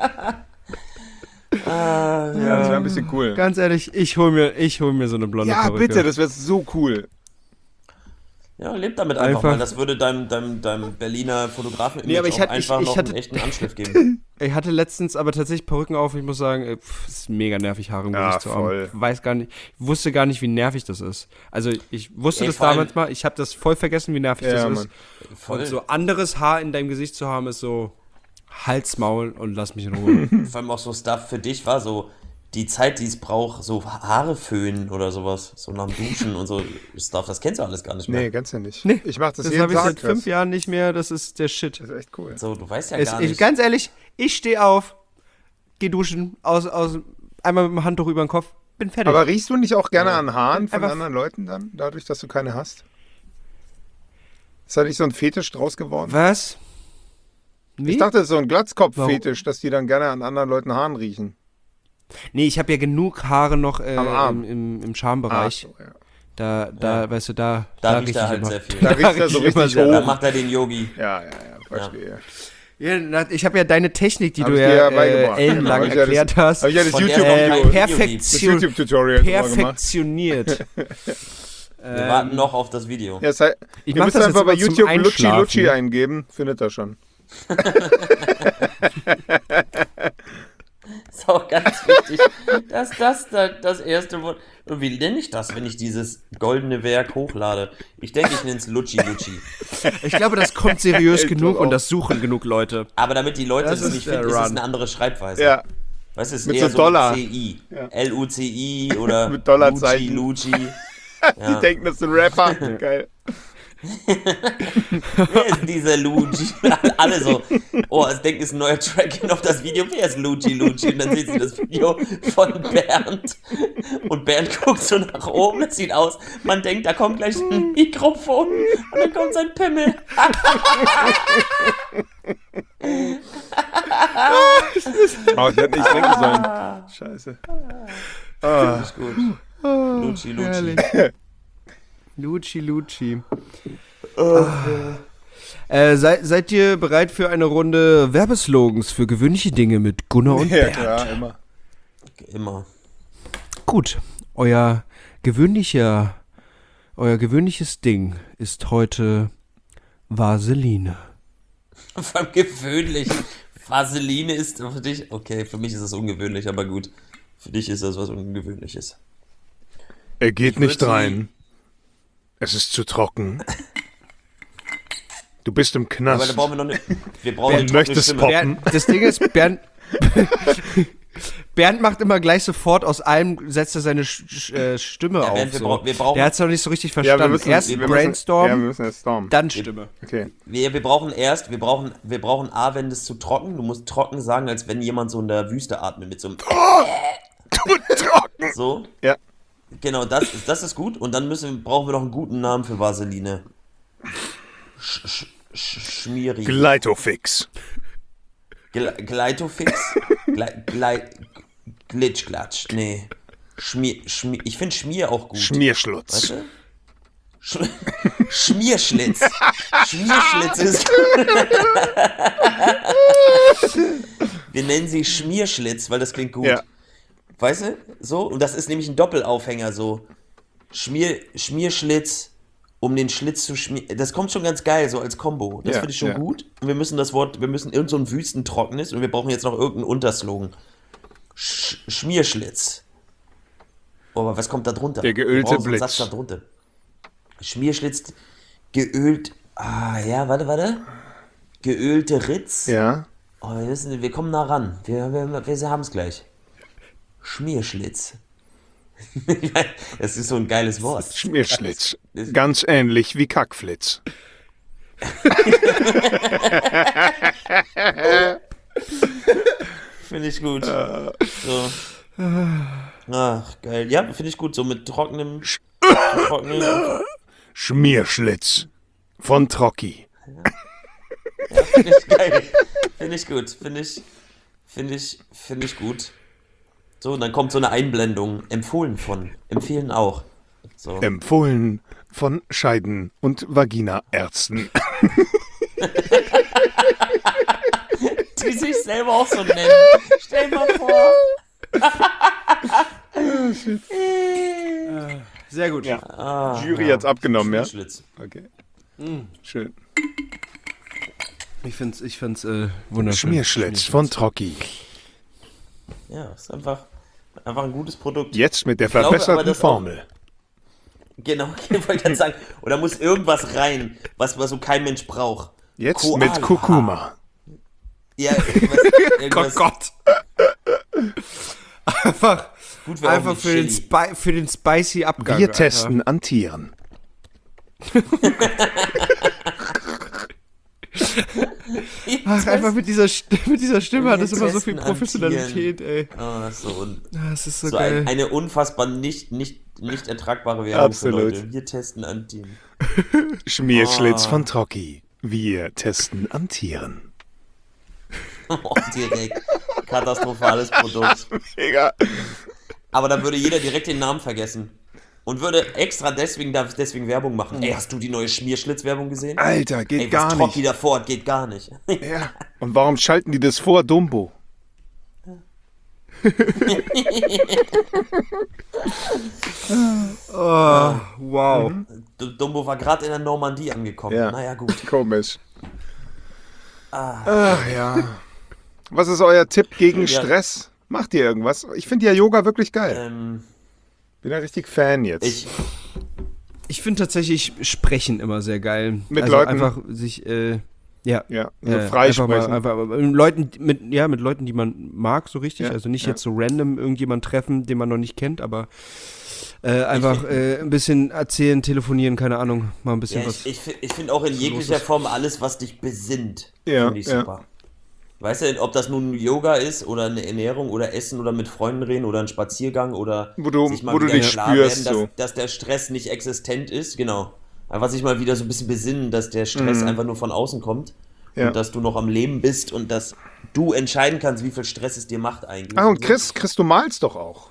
ah, Ja, das ja. wäre ein bisschen cool. Ganz ehrlich, ich hol mir, ich hol mir so eine blonde Ja, Perücke. bitte, das wäre so cool. ja, lebt damit einfach, Einfach- mal. Das würde deinem, deinem, deinem Berliner Fotografen Nee, aber ich auch hatte- ich- einfach ich noch hatte- einen echten Anschliff geben. Ich hatte letztens aber tatsächlich Perücken auf. Ich muss sagen, ey, pff, ist mega nervig, Haare im Ja, Gesicht zu voll. haben. Weiß gar nicht, wusste gar nicht, wie nervig das ist. Also ich wusste Ey, das vor allem- damals mal. Ich habe das voll vergessen, wie nervig Ja, das Mann. ist. Voll. Und so anderes Haar in deinem Gesicht zu haben, ist so Hals, Maul und lass mich in Ruhe. Vor allem auch so Stuff für dich war so die Zeit, die es braucht, so Haare föhnen oder sowas, so nach dem Duschen und so Stuff, das kennst du alles gar nicht mehr. Nee, ganz ja nicht. Nee, ich mach das, Das jeden habe ich Tag. seit fünf das. Jahren nicht mehr. Das ist der Shit. Das ist echt cool. So, du weißt ja Es, gar ich, nicht. ganz ehrlich, ich stehe auf, geh duschen, aus, aus, einmal mit dem Handtuch über den Kopf, bin fertig. Aber riechst du nicht auch gerne Ja. an Haaren von Einfach- anderen Leuten dann, dadurch, dass du keine hast? Ist da nicht so ein Fetisch draus geworden? Was? Wie? Ich dachte, das ist so ein Glatzkopf-Fetisch, dass die dann gerne an anderen Leuten Haaren riechen. Nee, ich habe ja genug Haare noch äh, Am Arm. im, im, im Schambereich. Ach so, ja. Da, da, Ja. weißt du, da, Da riech riecht er ich halt immer. sehr viel. Da riecht er riech so ich immer richtig sehr. hoch. Da macht er den Yogi. Ja, ja, ja, verstehe. Ja, na, ich habe ja deine Technik, die Hab du ich dir ja ja äh, beigebracht. ellenlang Genau, hab ich ja das- erklärt hast. Hab ich ja das Von der YouTube-Video, Seite- äh, Video- das Perfektion, YouTube-Tutorial drüber gemacht. perfektioniert. Wir warten noch auf das Video. Ja, das heißt, Ich ihr mach müsst das einfach jetzt bei immer zum YouTube Lutschi Einschlafen. Lutschi eingeben, findet er schon. Ist auch ganz wichtig, dass das da, das erste Wort. Und wie nenne ich das, wenn ich dieses goldene Werk hochlade? Ich denke, ich nenne es Lutschi Lutschi. Ich glaube, das kommt seriös Ich genug glaub und auch. das suchen genug Leute. Aber damit die Leute Das das, ist nicht der finden, ist es Run. eine andere Schreibweise. Ja. Weißt du, es ist Mit eher so Dollar. C I. Ja. L U C I oder Mit Dollarzeichen. Lucci, Lucci. Die Ja. denken, das sind Rapper. Geil. Wer ist dieser Luigi? Alle so, oh, es denken, es ist ein neuer Track auf das Video. Wer ist Luigi, Luigi? Und dann sehen sie das Video von Bernd. Und Bernd guckt so nach oben. Es sieht aus, man denkt, da kommt gleich ein Mikrofon. Und dann kommt sein Pimmel. Oh, ich hätte nicht denken sollen. Scheiße. Ah. Ist gut. Luigi, Luigi. Herrlich. Lucci, Lucci. Ah. Äh, seid, seid ihr bereit für eine Runde Werbeslogans für gewöhnliche Dinge mit Gunnar und Ja, Bernd? klar, immer. Immer. Gut, euer gewöhnlicher, euer gewöhnliches Ding ist heute Vaseline. Vor allem gewöhnlich. Vaseline ist für dich, okay, für mich ist das ungewöhnlich, aber gut. Für dich ist das was Ungewöhnliches. Er geht Ich würd nicht sie- rein. Es ist zu trocken. Du bist im Aber Knast. da brauchen wir noch eine, wir brauchen Du eine trockene möchtest Stimme. poppen. Bernd, das Ding ist, Bernd, Bernd macht immer gleich sofort aus allem, setzt er seine Sch Sch äh, Stimme Ja, auf. Bernd, wir so. brauchen- wir brauchen- Der hat es noch nicht so richtig Ja, wir verstanden. müssen, Erst wir Brainstorm, Müssen, ja, wir müssen erst stormen. dann Stimme. Okay. Wir, wir brauchen erst, wir brauchen, wir brauchen A, wenn das zu trocken, du musst trocken sagen, als wenn jemand so in der Wüste atmet mit so einem Trocken. so. Ja. Genau, das, ist- das ist gut. Und dann müssen, brauchen wir noch einen guten Namen für Vaseline. Sch, sch, sch, schmierig. Gleitofix. Gle Gleitofix? Gle Glei Glitchglatsch. Nee. Schmier, Schmier, ich finde Schmier auch gut. Schmierschlutz. Weißt du? Sch Schmierschlitz. Schmierschlitz ist. Wir nennen sie Schmierschlitz, weil das klingt gut. Ja. Weißt du? So, und das ist nämlich ein Doppelaufhänger so. Schmier, Schmierschlitz, um den Schlitz zu schmieren. Das kommt schon ganz geil, so als Kombo. Das Ja, finde ich schon ja. gut. Und wir müssen das Wort, wir müssen irgend so ein Wüstentrockenes und wir brauchen jetzt noch irgendeinen Unterslogan. Sch Schmierschlitz. Oh, aber was kommt da drunter? Der geölte Wir brauchen so einen Blitz. Satz da drunter. Schmierschlitz, geölt. Ah, ja, warte, warte. Geölte Ritz. Ja. Oh, wir, wissen, wir kommen nah ran. Wir, wir, wir haben es gleich. Schmierschlitz. Das ist so ein geiles Wort. Schmierschlitz. Das- Ganz ähnlich wie Kackflitz. Finde ich gut. So. Ach, geil. Ja, finde ich gut. So mit trockenem. trockenem Schmierschlitz. Von Trocki. finde ich geil. Finde ich gut. Finde ich. Finde ich. Finde ich gut. So, und dann kommt so eine Einblendung. Empfohlen von. Empfehlen auch. So. Empfohlen von Scheiden- und Vaginaärzten. Die sich selber auch so nennen. Stell mal vor. Sehr gut. Ja. Ah, Jury hat's abgenommen, ja? Schmierschlitz. Okay. Schön. Ich finde es ich find's, äh, wunderschön. Schmierschlitz von Trocki. Ja, ist einfach, einfach ein gutes Produkt. Jetzt mit der glaube aber, verbesserten dass auch- Formel. Genau, ich wollte gerade sagen. Oder muss irgendwas rein, was, was so kein Mensch braucht. Jetzt Koala. mit Kurkuma. Ja, irgendwas, irgendwas Gott. Einfach, gut wäre auch einfach mit für, den Chili. Spi für den spicy Abgang. Wir Alter. testen an Tieren. Ach, einfach mit dieser, St mit dieser Stimme hat Wir das immer so viel testen an Professionalität, ey. Ah, so, und Das ist so, so geil. ein, eine unfassbar nicht, nicht, nicht ertragbare Werbung Absolut. für Leute. Wir testen an Team. Schmierschlitz Ah. von Trocki. Wir testen an Tieren. Oh, direkt. Katastrophales Produkt. Mega. Aber da würde jeder direkt den Namen vergessen. Und würde extra deswegen, deswegen Werbung machen. Ey, hast du die neue Schmierschlitz-Werbung gesehen? Alter, geht Ey, gar was Trocki nicht. davor hat, geht gar nicht. Ja. Und warum schalten die das vor, Dumbo? Oh, wow. D- Dumbo war gerade in der Normandie angekommen. Ja. Naja, gut. Komisch. Ah. Ach ja. Was ist euer Tipp gegen Ja. Stress? Macht ihr irgendwas? Ich finde ja Yoga wirklich geil. Ähm, Bin ja richtig Fan jetzt. ich, Ich finde tatsächlich Sprechen immer sehr geil. Mit also Leuten? einfach sich, äh, Ja, Ja, also äh, freisprechen. einfach mal, einfach mal mit Leuten, mit, ja, mit Leuten, die man mag, so richtig. Ja, Also nicht ja. jetzt so random irgendjemand treffen, den man noch nicht kennt, aber äh, einfach äh, ein bisschen erzählen, telefonieren, keine Ahnung, mal ein bisschen Ja, was. ich ich, fi- ich finde auch in los jeglicher ist. Form alles, was dich besinnt, Ja, finde ich ja. super. Weißt du, ob das nun Yoga ist oder eine Ernährung oder Essen oder mit Freunden reden oder ein Spaziergang oder Wo du- sich mal wo du wieder dich klar spürst, werden, so. dass, dass der Stress nicht existent ist, genau. Einfach sich mal wieder so ein bisschen besinnen, dass der Stress einfach nur von außen kommt Ja. und dass du noch am Leben bist und dass du entscheiden kannst, wie viel Stress es dir macht eigentlich. Ach, und so. Chris, Chris, du malst doch auch.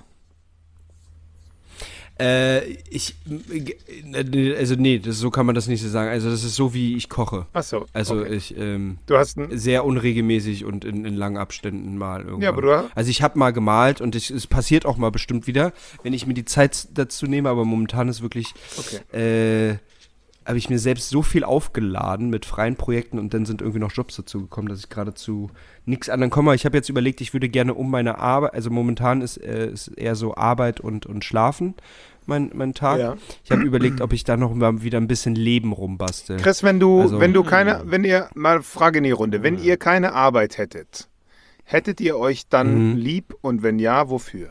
Äh, ich, äh, also nee, das, so kann man das nicht so sagen. Also das ist so, wie ich koche. Ach so, Also okay. ich, ähm, Du hast ein, sehr unregelmäßig und in, in langen Abständen mal irgendwann. Ja, aber du hast- Also ich habe mal gemalt und ich, es passiert auch mal bestimmt wieder, wenn ich mir die Zeit dazu nehme, aber momentan ist wirklich, Okay. äh, habe ich mir selbst so viel aufgeladen mit freien Projekten und dann sind irgendwie noch Jobs dazu gekommen, dass ich gerade zu nichts anderem komme. Ich habe jetzt überlegt, ich würde gerne um meine Arbeit, also momentan ist, äh, ist eher so Arbeit und, und Schlafen mein, mein Tag. Ja. Ich habe überlegt, ob ich da noch mal wieder ein bisschen Leben rumbastel. Chris, wenn du, Also- wenn du keine, wenn ihr, mal Frage in die Runde, wenn ihr keine Arbeit hättet, hättet ihr euch dann Mhm. lieb und wenn ja, wofür?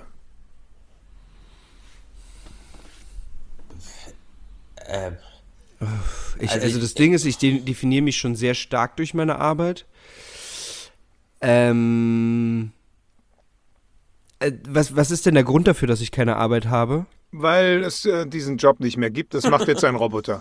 Äh, Ich, Also also ich- das Ding ist, ich de definiere mich schon sehr stark durch meine Arbeit. Ähm, äh, was, was ist denn der Grund dafür, dass ich keine Arbeit habe? Weil es äh, diesen Job nicht mehr gibt. Das macht jetzt ein Roboter.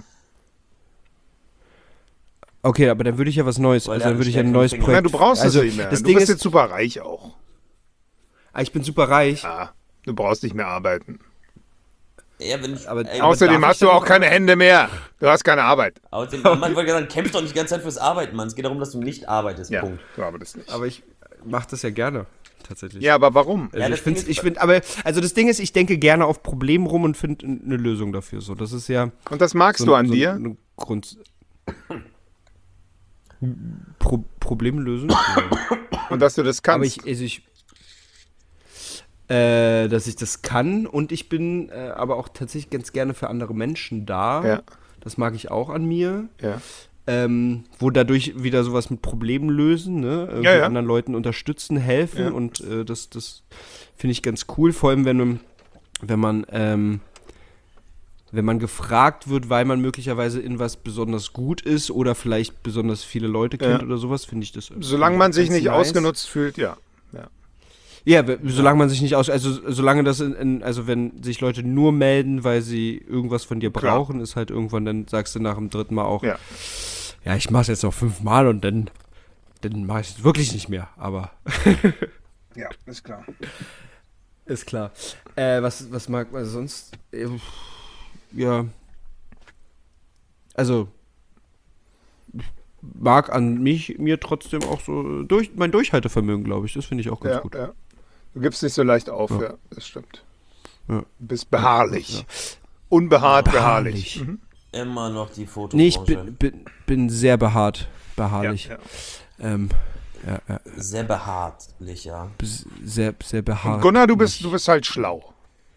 Okay, aber dann würde ich ja was Neues, Weil also der dann würde ich ja ein einen neues stärkeren Projekt. Nein, du brauchst also, es nicht mehr. Das du Ding bist ist, jetzt super reich auch. ah, ich bin super reich. Ja, du brauchst nicht mehr arbeiten. ja, wenn ich, Aber- ey, Außerdem darf hast ich du denn auch noch- keine Hände mehr. Du hast keine Arbeit. Außerdem, man wollte sagen, kämpf doch nicht die ganze Zeit fürs Arbeiten, Mann. Es geht darum, dass du nicht arbeitest, Ja, Punkt. du arbeitest nicht. Aber ich mache das ja gerne, tatsächlich. Ja, aber warum? Also Ja, ich das Ding finde, ist- ich finde, aber, also das Ding ist, ich denke gerne auf Probleme rum und finde eine Lösung dafür. So, das ist ja Und das magst so, du an so dir? Eine Grund. Pro Probleme lösen? Ja. Und dass du das kannst? Aber ich, also ich, äh, dass ich das kann und ich bin äh, aber auch tatsächlich ganz gerne für andere Menschen da. Ja. Das mag ich auch an mir. ja. Ähm, wo dadurch wieder sowas mit Problemen lösen, ne? Irgendwie Ja, ja. anderen Leuten unterstützen, helfen Ja. und äh, das, das finde ich ganz cool, vor allem wenn, man- wenn man ähm, wenn man gefragt wird, weil man möglicherweise in was besonders gut ist oder vielleicht besonders viele Leute kennt Ja. oder sowas, finde ich das. Solange man sich ganz nicht nice. ausgenutzt fühlt, ja. ja. Ja, w- solange man sich nicht aus, also solange das in, in, also wenn sich Leute nur melden, weil sie irgendwas von dir Klar. brauchen, ist halt irgendwann, dann sagst du nach dem dritten Mal auch, Ja. ja, ich mach's jetzt noch fünfmal und dann, dann mach ich es wirklich nicht mehr, aber Ja, ist klar. ist klar. Äh, was, was mag man sonst? Äh, ja. Also mag an mich mir trotzdem auch so durch mein Durchhaltevermögen, glaube ich. Das finde ich auch ganz Ja, gut. ja. Du gibst nicht so leicht auf, ja, Ja. das stimmt. Ja. Du bist beharrlich. Unbehaart, beharrlich. Beharrlich. Mhm. Immer noch die Fotobranche. Nee, ich bin, bin, bin sehr behaart, beharrlich. Ja, ja. Ähm, ja, ja, Sehr beharrlich, ja. bis- sehr, sehr behaart. Und Gunnar, du bist, du bist halt schlau.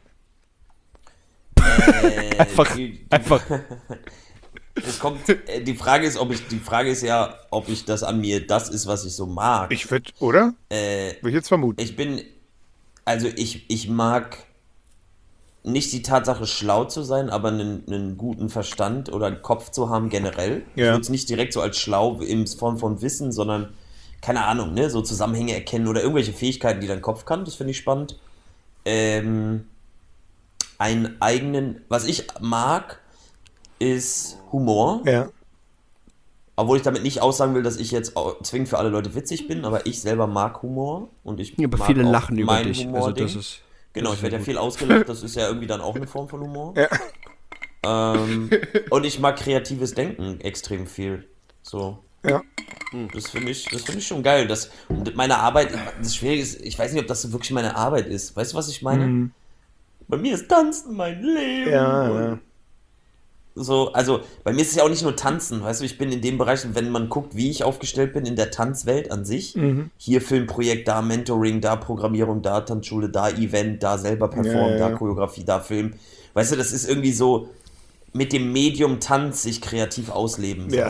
Äh, Einfach- die, die, einfach. Es kommt, äh, die Frage ist, ob ich, die Frage ist ja, ob ich das an mir, das ist, was ich so mag. Ich würde, oder? äh, Würde ich jetzt vermuten. ich bin, also ich, ich mag nicht die Tatsache, schlau zu sein, aber einen, einen guten Verstand oder einen Kopf zu haben generell. Ich Ja. würde es nicht direkt so als schlau in Form von Wissen, sondern, keine Ahnung, ne, so Zusammenhänge erkennen oder irgendwelche Fähigkeiten, die dein Kopf kann. Das finde ich spannend. Ähm, einen eigenen, was ich mag, ist Humor. Ja. Obwohl ich damit nicht aussagen will, dass ich jetzt au- zwingend für alle Leute witzig bin, aber ich selber mag Humor und ich Ja, aber mag viele auch lachen über mein dich. Also Humording. das ist. Genau, das ich werde ja ist viel ausgelacht, das ist ja irgendwie dann auch eine Form von Humor. Ja. Ähm, und ich mag kreatives Denken extrem viel. So. Ja. Das finde ich, das finde ich schon geil. Das, und meine Arbeit, das Schwierige ist, ich weiß nicht, ob das so wirklich meine Arbeit ist. Weißt du, was ich meine? Mhm. Bei mir ist Tanzen mein Leben. Ja, Und ja. so, also bei mir ist es ja auch nicht nur Tanzen, weißt du, ich bin in dem Bereich, wenn man guckt, wie ich aufgestellt bin in der Tanzwelt an sich, Mhm. hier Filmprojekt, da Mentoring, da Programmierung, da Tanzschule, da Event, da selber performen, Ja, ja. da Choreografie, da Film, weißt du, das ist irgendwie so mit dem Medium Tanz sich kreativ ausleben. So. Ja, ja.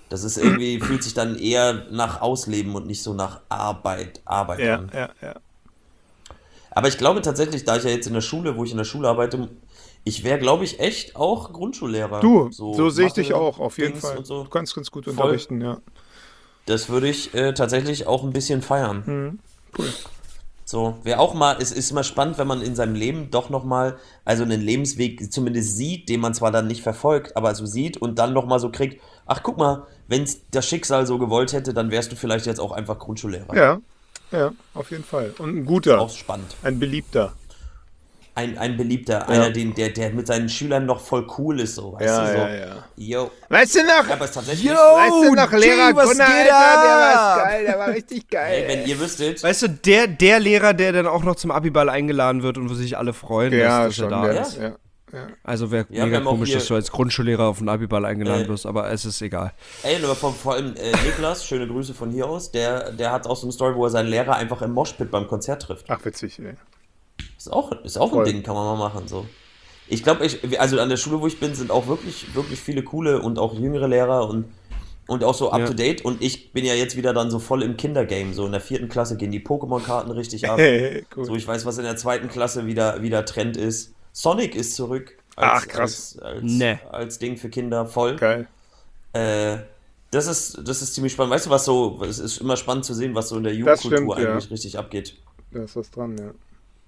Das ist irgendwie, fühlt sich dann eher nach Ausleben und nicht so nach Arbeit, Arbeit Ja, an. ja, ja. Aber ich glaube tatsächlich, da ich ja jetzt in der Schule, wo ich in der Schule arbeite, ich wäre, glaube ich, echt auch Grundschullehrer. Du, so, sehe ich dich Mathe, auch, auf jeden Dings Fall. und so. Du kannst ganz gut Voll. unterrichten, ja. Das würde ich äh, tatsächlich auch ein bisschen feiern. Mhm. Cool. So, wäre auch mal, es ist immer spannend, wenn man in seinem Leben doch nochmal, also einen Lebensweg zumindest sieht, den man zwar dann nicht verfolgt, aber so sieht und dann nochmal so kriegt, ach guck mal, wenn es das Schicksal so gewollt hätte, dann wärst du vielleicht jetzt auch einfach Grundschullehrer. Ja, ja, auf jeden Fall. Und ein guter, Auch spannend. ein beliebter. Ein, ein beliebter, einer, den, der, der mit seinen Schülern noch voll cool ist, so, weißt Ja, du, so. ja, ja. Yo. Weißt du noch? Ja, aber es ist tatsächlich, Weißt du noch, Lehrer Jay, was Gunnar, geht Alter, der ab? war geil, der war richtig geil. ey, wenn ihr wüsstet, Weißt du, der, der Lehrer, der dann auch noch zum Abiball eingeladen wird und wo sich alle freuen, Ja, dass, dass schon, er da der ist. ist, ja. Ja. Also wäre Ja, wir mega haben auch komisch, hier- dass du als Grundschullehrer auf den Abiball eingeladen Äh. wirst, aber es ist egal. ey, aber vor, vor allem äh, Niklas, schöne Grüße von hier aus, der, der hat auch so eine Story, wo er seinen Lehrer einfach im Moshpit beim Konzert trifft. Ach, witzig, ey. Ist auch, ist auch Voll. ein Ding, kann man mal machen, so. Ich glaube, ich, also an der Schule, wo ich bin, sind auch wirklich, wirklich viele coole und auch jüngere Lehrer und, und auch so up to date. Und ich bin ja jetzt wieder dann so voll im Kindergame. So in der vierten Klasse gehen die Pokémon-Karten richtig ab. Hey, cool. So, ich weiß, was in der zweiten Klasse wieder, wieder Trend ist. Sonic ist zurück. Als, Ach, krass. Als, als, Nee. als Ding für Kinder, voll. Geil. Äh, das ist, das ist ziemlich spannend. Weißt du, was so, es ist immer spannend zu sehen, was so in der Das Jugendkultur stimmt, ja. eigentlich richtig abgeht. Da ist was dran, ja.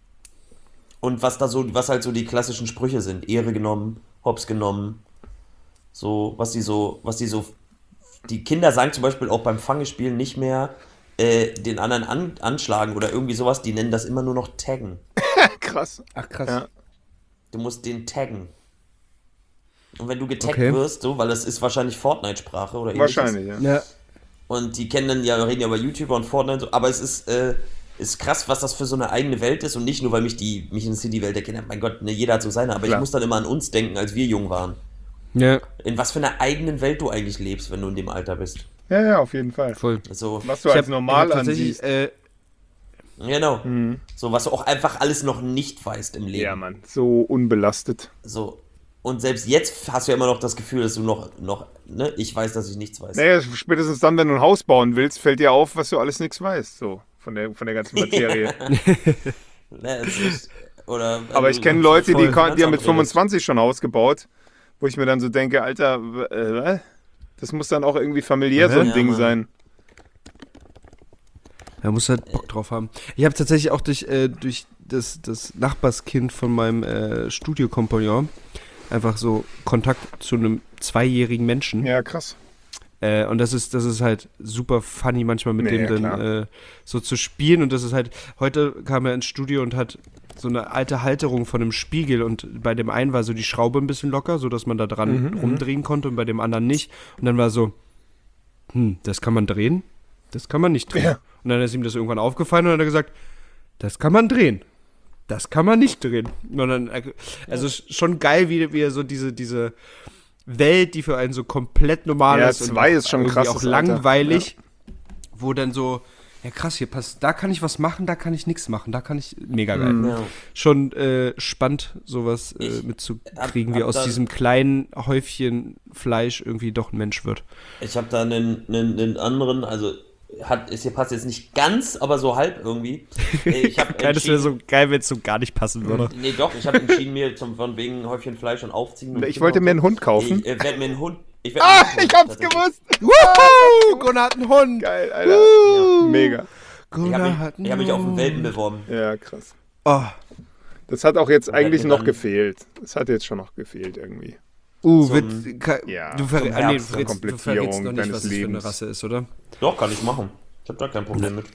Und was da so, was halt so die klassischen Sprüche sind. Ehre genommen, Hops genommen. So, was die so, was die so. Die Kinder sagen zum Beispiel auch beim Fangespielen nicht mehr äh, den anderen an, anschlagen oder irgendwie sowas, die nennen das immer nur noch taggen. Krass. Ach krass. Ja. Du musst den taggen. Und wenn du getaggt Okay. wirst, so, weil das ist wahrscheinlich Fortnite-Sprache oder ähnliches. Wahrscheinlich, ja. Ja. Und die kennen dann ja, reden ja über YouTuber und Fortnite, so, aber es ist, äh, ist krass, was das für so eine eigene Welt ist und nicht nur, weil mich die mich interessiert die Welt der Kinder. Mein Gott, ne, jeder hat so seine, aber Klar. ich muss dann immer an uns denken, als wir jung waren. Ja, In was für einer eigenen Welt du eigentlich lebst, wenn du in dem Alter bist. Ja, ja, auf jeden Fall. voll. So, Was du Ich als hab- normal ich hab tatsächlich, ansiehst. äh, genau. Mhm. So, was du auch einfach alles noch nicht weißt im Leben. Ja, Mann. So unbelastet. So. Und selbst jetzt hast du ja immer noch das Gefühl, dass du noch, noch, ne, ich weiß, dass ich nichts weiß. Naja, spätestens dann, wenn du ein Haus bauen willst, fällt dir auf, was du alles nichts weißt. So, von der, von der ganzen Materie. Ne, es ist, oder, wenn Aber du ich kenne so Leute, die, voll kann- die haben mit Finanzamt redest. fünfundzwanzig schon Haus gebaut, wo ich mir dann so denke, Alter, w- äh, was? Das muss dann auch irgendwie familiär so ein Ja, Ding Mann. sein. Er muss halt Bock drauf haben. Ich habe tatsächlich auch durch, äh, durch das, das Nachbarskind von meinem äh, Studiokompagnon einfach so Kontakt zu einem zweijährigen Menschen. Ja, krass. Äh, und das ist, das ist halt super funny, manchmal mit Nee, dem ja, dann klar. äh, so zu spielen. Und das ist halt, heute kam er ins Studio und hat so eine alte Halterung von einem Spiegel und bei dem einen war so die Schraube ein bisschen locker, sodass man da dran Mhm, rumdrehen konnte und bei dem anderen nicht. Und dann war so, hm, das kann man drehen? Das kann man nicht drehen. Ja. Und dann ist ihm das irgendwann aufgefallen und dann hat er gesagt, das kann man drehen. Das kann man nicht drehen. Und dann, also schon geil, wie, wie er so diese, diese Welt, die für einen so komplett normal Ja, ist. und zwei ist schon irgendwie krass, auch das Alter. langweilig, wo dann so, ja krass, hier passt, da kann ich was machen, da kann ich nichts machen, da kann ich, mega geil. Mhm. Ja. Schon äh, spannend, sowas äh, Ich mitzukriegen, hab- wie hab aus da- diesem kleinen Häufchen Fleisch irgendwie doch ein Mensch wird. Ich habe da einen, einen, einen anderen, also hat, ist hier passt jetzt nicht ganz, aber so halb irgendwie. Äh, Ich habe Geil, das wäre so geil, wenn es so gar nicht passen würde. Nee, doch, ich habe entschieden, mir zum, von wegen Häufchen Fleisch und Aufziehen. und Ich Kinder wollte und mir so. einen Hund kaufen. Ich äh, werde mir einen Hund. Ich, werd Ah, mir einen Hund ich hab's tatsächlich. gewusst. Wuhu, Gunnar hat einen Hund. Geil, Alter. Uh. Mega. Ich Gunnar habe hat mich, einen ich hab mich auf den Hund. Welpen beworben. Ja, krass. Oh. Das hat auch jetzt Und eigentlich hätten wir noch dann- gefehlt. Das hat jetzt schon noch gefehlt irgendwie. Uh, Zum- wird, ka, ja, du, verrä zum ah, nee, du, Herbst, verrätst, du Komplettierung verrätst noch nicht, deines was es für eine Lebens. Rasse ist, oder? Doch, kann ich machen. Ich habe da kein Problem mit.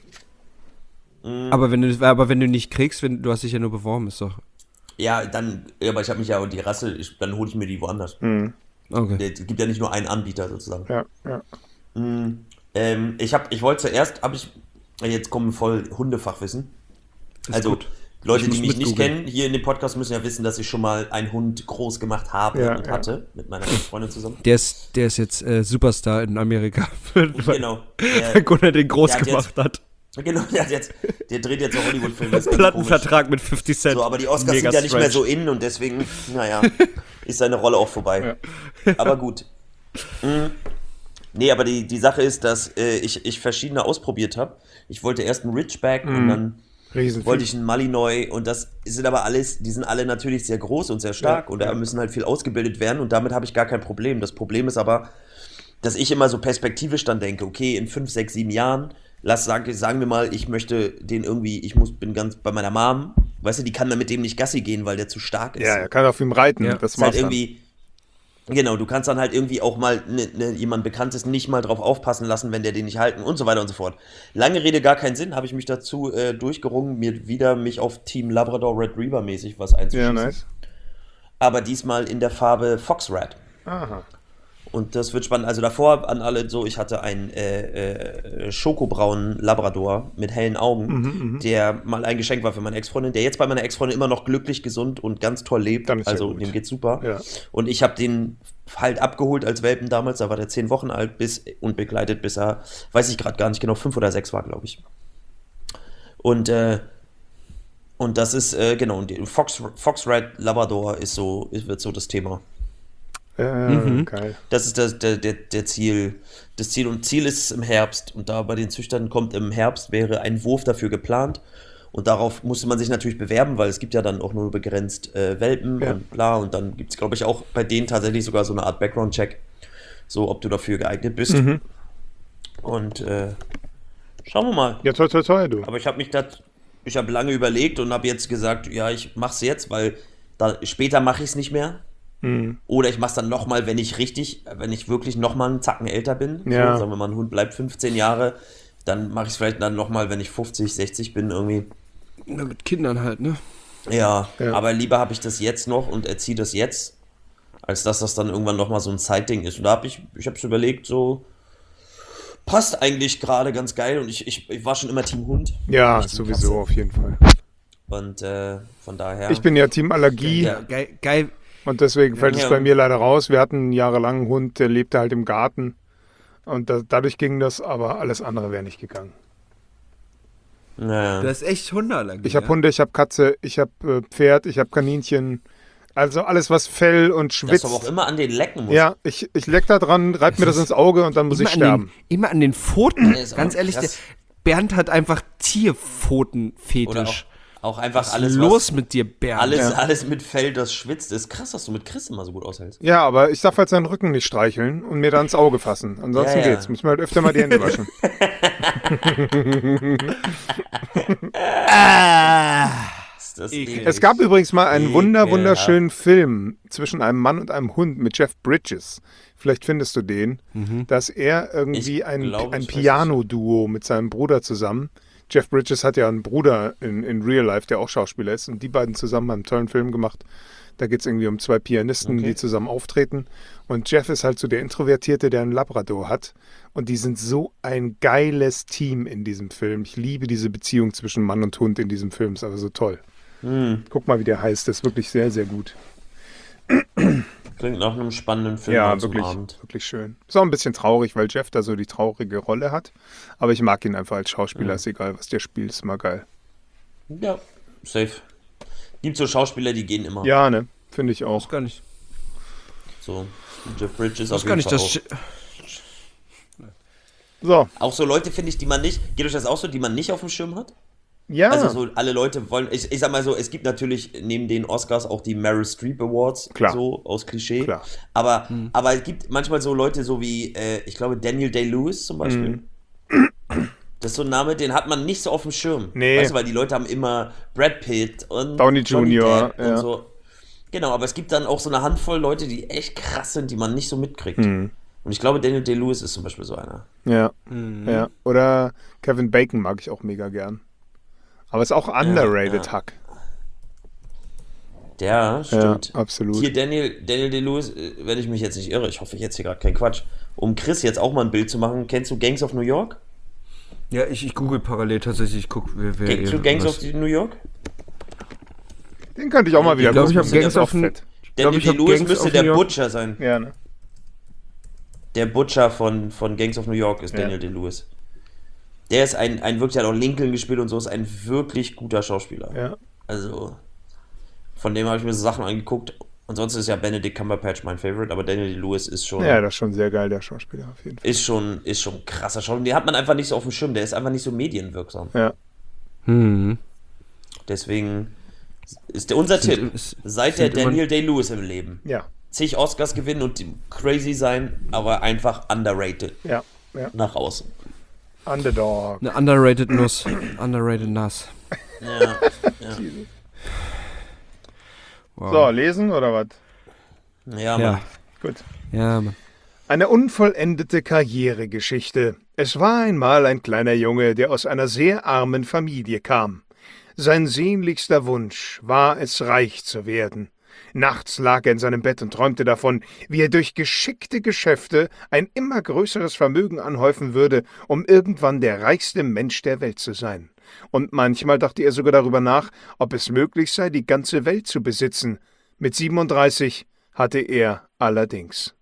Aber wenn du, aber wenn du nicht kriegst, wenn, du hast dich ja nur beworben, ist doch. Ja, dann, ja, aber ich habe mich ja, die Rasse, ich, dann hole ich mir die woanders. Mhm. Okay. Es gibt ja nicht nur einen Anbieter sozusagen. Ja, ja. Mm, ähm, ich habe, ich wollte zuerst, habe ich, jetzt kommen voll Hundefachwissen. Ist Also gut. Leute, Ich die muss mich nicht mitgoogeln. kennen, hier in dem Podcast müssen ja wissen, dass ich schon mal einen Hund groß gemacht habe Ja, und ja. hatte mit meiner Freundin zusammen. Der ist, der ist jetzt äh, Superstar in Amerika. Weil Genau. weil Der, Gunnar den groß der hat gemacht jetzt- hat. genau, der hat jetzt, der dreht jetzt so Hollywood-Filme. das ist ganz Plattenvertrag mit fifty Cent. komisch. So, aber die Oscars Mega sind ja nicht mehr strange. so in und deswegen, naja, ist seine Rolle auch vorbei. Aber gut. Mm. Nee, aber die, die Sache ist, dass äh, ich, ich verschiedene ausprobiert habe. Ich wollte erst einen Ridgeback und dann Riesenvieh. wollte ich einen Malinois und das sind aber alles, die sind alle natürlich sehr groß und sehr stark Ja, und da ja. müssen halt viel ausgebildet werden und damit habe ich gar kein Problem. Das Problem ist aber, dass ich immer so perspektivisch dann denke, okay, in fünf, sechs, sieben Jahren, lass sagen, sagen wir mal, ich möchte den irgendwie, ich muss, bin ganz bei meiner Mom, weißt du, die kann dann mit dem nicht Gassi gehen, weil der zu stark ist. Ja, er kann auf ihm reiten. Ja. Das ist halt war's dann. irgendwie, genau, du kannst dann halt irgendwie auch mal ne, ne, jemand Bekanntes nicht mal drauf aufpassen lassen, wenn der den nicht halten und so weiter und so fort. Lange Rede, gar keinen Sinn, habe ich mich dazu äh, durchgerungen, mir wieder mich auf Team Labrador Red Reaver mäßig was Ja, einzuschießen. nice. Aber diesmal in der Farbe Fox Red. Aha. Und das wird spannend. Also davor an alle so, ich hatte einen äh, äh, schokobraunen Labrador mit hellen Augen, Mhm, der mal ein Geschenk war für meine Ex-Freundin, der jetzt bei meiner Ex-Freundin immer noch glücklich, gesund und ganz toll lebt. Dann ist ja Also gut. dem geht's super. Ja. Und ich habe den halt abgeholt als Welpen damals, da war der zehn Wochen alt bis und begleitet, bis er, weiß ich gerade gar nicht genau, fünf oder sechs war, glaube ich. Und äh, und das ist, äh, genau, und die Fox, Fox Red Labrador ist so, ist, wird so das Thema. Äh, Geil. Das ist das, der, der, der Ziel. Das Ziel und Ziel ist es im Herbst. Und da bei den Züchtern kommt im Herbst, wäre ein Wurf dafür geplant. Und darauf musste man sich natürlich bewerben, weil es gibt ja dann auch nur begrenzt äh, Welpen Ja. und bla. Und dann gibt es, glaube ich, auch bei denen tatsächlich sogar so eine Art Background-Check. So, ob du dafür geeignet bist. Mhm. Und äh, schauen wir mal. Ja, toll, toll, toll, du. Aber ich habe mich da, ich habe lange überlegt und habe jetzt gesagt, ja, ich mach's jetzt, weil da, später mache ich es nicht mehr. Mhm. Oder ich mach's dann nochmal, wenn ich richtig, wenn ich wirklich nochmal einen Zacken älter bin. Ja. So, sagen wir mal, ein Hund bleibt fünfzehn Jahre, dann mache ich es vielleicht dann nochmal, wenn ich fünfzig, sechzig bin irgendwie. Na, mit Kindern halt, ne? Ja, Ja. aber lieber habe ich das jetzt noch und erziehe das jetzt, als dass das dann irgendwann nochmal so ein Zeitding ist. Und da habe ich, ich habe es überlegt, so passt eigentlich gerade ganz geil und ich, ich, ich war schon immer Team Hund. Ja, Nicht Team sowieso, Katze. auf jeden Fall. Und äh, von daher. Ich bin ja Team Allergie Ja. Geil, geil. und deswegen fällt Ja. es bei mir leider raus. Wir hatten jahrelang einen Hund, der lebte halt im Garten und da, dadurch ging das, aber alles andere wäre nicht gegangen. Naja. Du hast echt Hundeallergie. Ich habe ja? Hunde, ich habe Katze, ich habe äh, Pferd, ich habe Kaninchen, also alles was Fell und Dass schwitzt. du aber auch immer an den lecken musst. Ja, ich, ich leck da dran, reib mir das ins Auge und dann muss Immer ich an, sterben. den, immer an den Pfoten. Nee, ist auch Ganz ehrlich, der, krass. Bernd hat einfach Oder auch, Tierpfotenfetisch. auch einfach Was alles, ist los was, mit dir, Bernd? alles, Ja. alles mit Fell, das schwitzt. Ist krass, dass du mit Chris immer so gut aushältst. Ja, aber ich darf halt seinen Rücken nicht streicheln und mir da ins Auge fassen. Ansonsten Ja, ja. geht's. Muss man halt öfter mal die Hände waschen. Ist das Eklig. eklig. Es gab übrigens mal einen wunder, Ekelhaft. wunderschönen Film zwischen einem Mann und einem Hund mit Jeff Bridges. Vielleicht findest du den, dass er irgendwie Ich ein, glaube, ein ich weiß Piano-Duo mit seinem Bruder zusammen. Jeff Bridges hat ja einen Bruder in, in Real Life, der auch Schauspieler ist. Und die beiden zusammen haben einen tollen Film gemacht. Da geht es irgendwie um zwei Pianisten, Okay. die zusammen auftreten. Und Jeff ist halt so der Introvertierte, der einen Labrador hat. Und die sind so ein geiles Team in diesem Film. Ich liebe diese Beziehung zwischen Mann und Hund in diesem Film. Ist aber so toll. Hm, Guck mal, wie der heißt. Das ist wirklich sehr, sehr gut. klingt nach einem spannenden Film Ja, mal zum wirklich, Abend. wirklich schön. Ist auch ein bisschen traurig, weil Jeff da so die traurige Rolle hat. Aber ich mag ihn einfach als Schauspieler. Ist egal, was der spielt. Ist immer geil. Ja, safe. Gibt so Schauspieler, die gehen immer. Ja, ne? Finde ich auch. Gar nicht. So, Jeff Bridges Das auf gar jeden nicht. Fall Das auch. So. Auch so Leute, finde ich, die man nicht, geht euch das auch so, die man nicht auf dem Schirm hat? Ja. Also so alle Leute wollen, ich, ich sag mal so, es gibt natürlich neben den Oscars auch die Meryl Streep Awards, Klar. so aus Klischee. Klar. Aber, aber es gibt manchmal so Leute so wie, äh, ich glaube, Daniel Day-Lewis zum Beispiel. Das ist so ein Name, den hat man nicht so auf dem Schirm. Nee. Weißt du, weil die Leute haben immer Brad Pitt und Downey Johnny Junior, Depp ja. und so. Genau, aber es gibt dann auch so eine Handvoll Leute, die echt krass sind, die man nicht so mitkriegt. Hm. Und ich glaube, Daniel Day-Lewis ist zum Beispiel so einer. Ja. ja. Oder Kevin Bacon mag ich auch mega gern. Aber ist auch underrated, ja. Hack. Der, stimmt. Ja, absolut. Hier Daniel, Daniel Day-Lewis, äh, wenn ich mich jetzt nicht irre, ich hoffe, ich jetzt hier gerade keinen Quatsch, um Chris jetzt auch mal ein Bild zu machen, kennst du Gangs of New York? Ja, ich, ich google parallel tatsächlich, ich guck, wer, wer Kennst du Gangs of New York? Den könnte ich auch mal wieder Ich glaube, ich habe gucken. Gangs Der ist of auch New fett. Daniel ich hab Day-Lewis Gangs müsste of der New York- Butcher sein. Ja, ne? Der Butcher von, von Gangs of New York ist Ja. Daniel Day-Lewis. Der ist ein, ein wirklich, hat auch Lincoln gespielt und so, ist ein wirklich guter Schauspieler. Ja. Also, von dem habe ich mir so Sachen angeguckt. Und sonst ist ja Benedict Cumberbatch mein Favorite, aber Daniel Day-Lewis ist schon, Ja, das ist schon sehr geil, der Schauspieler auf jeden Fall. ist schon, ist schon krasser Schauspieler. Den hat man einfach nicht so auf dem Schirm, der ist einfach nicht so medienwirksam. Ja. Hm. Deswegen ist der, unser Tipp, es- seid der sind immer- Daniel Day-Lewis im Leben. Ja, Zig Oscars gewinnen und crazy sein, aber einfach underrated ja, ja. nach außen. Underdog. Eine underrated Nuss. Underrated Nass. Ja, ja. Wow. So, lesen oder was? Ja, Mann. Ja. Gut. Ja, Mann. Eine unvollendete Karrieregeschichte. Es war einmal ein kleiner Junge, der aus einer sehr armen Familie kam. Sein sehnlichster Wunsch war es, reich zu werden. Nachts lag er in seinem Bett und träumte davon, wie er durch geschickte Geschäfte ein immer größeres Vermögen anhäufen würde, um irgendwann der reichste Mensch der Welt zu sein. Und manchmal dachte er sogar darüber nach, ob es möglich sei, die ganze Welt zu besitzen. Mit siebenunddreißig hatte er allerdings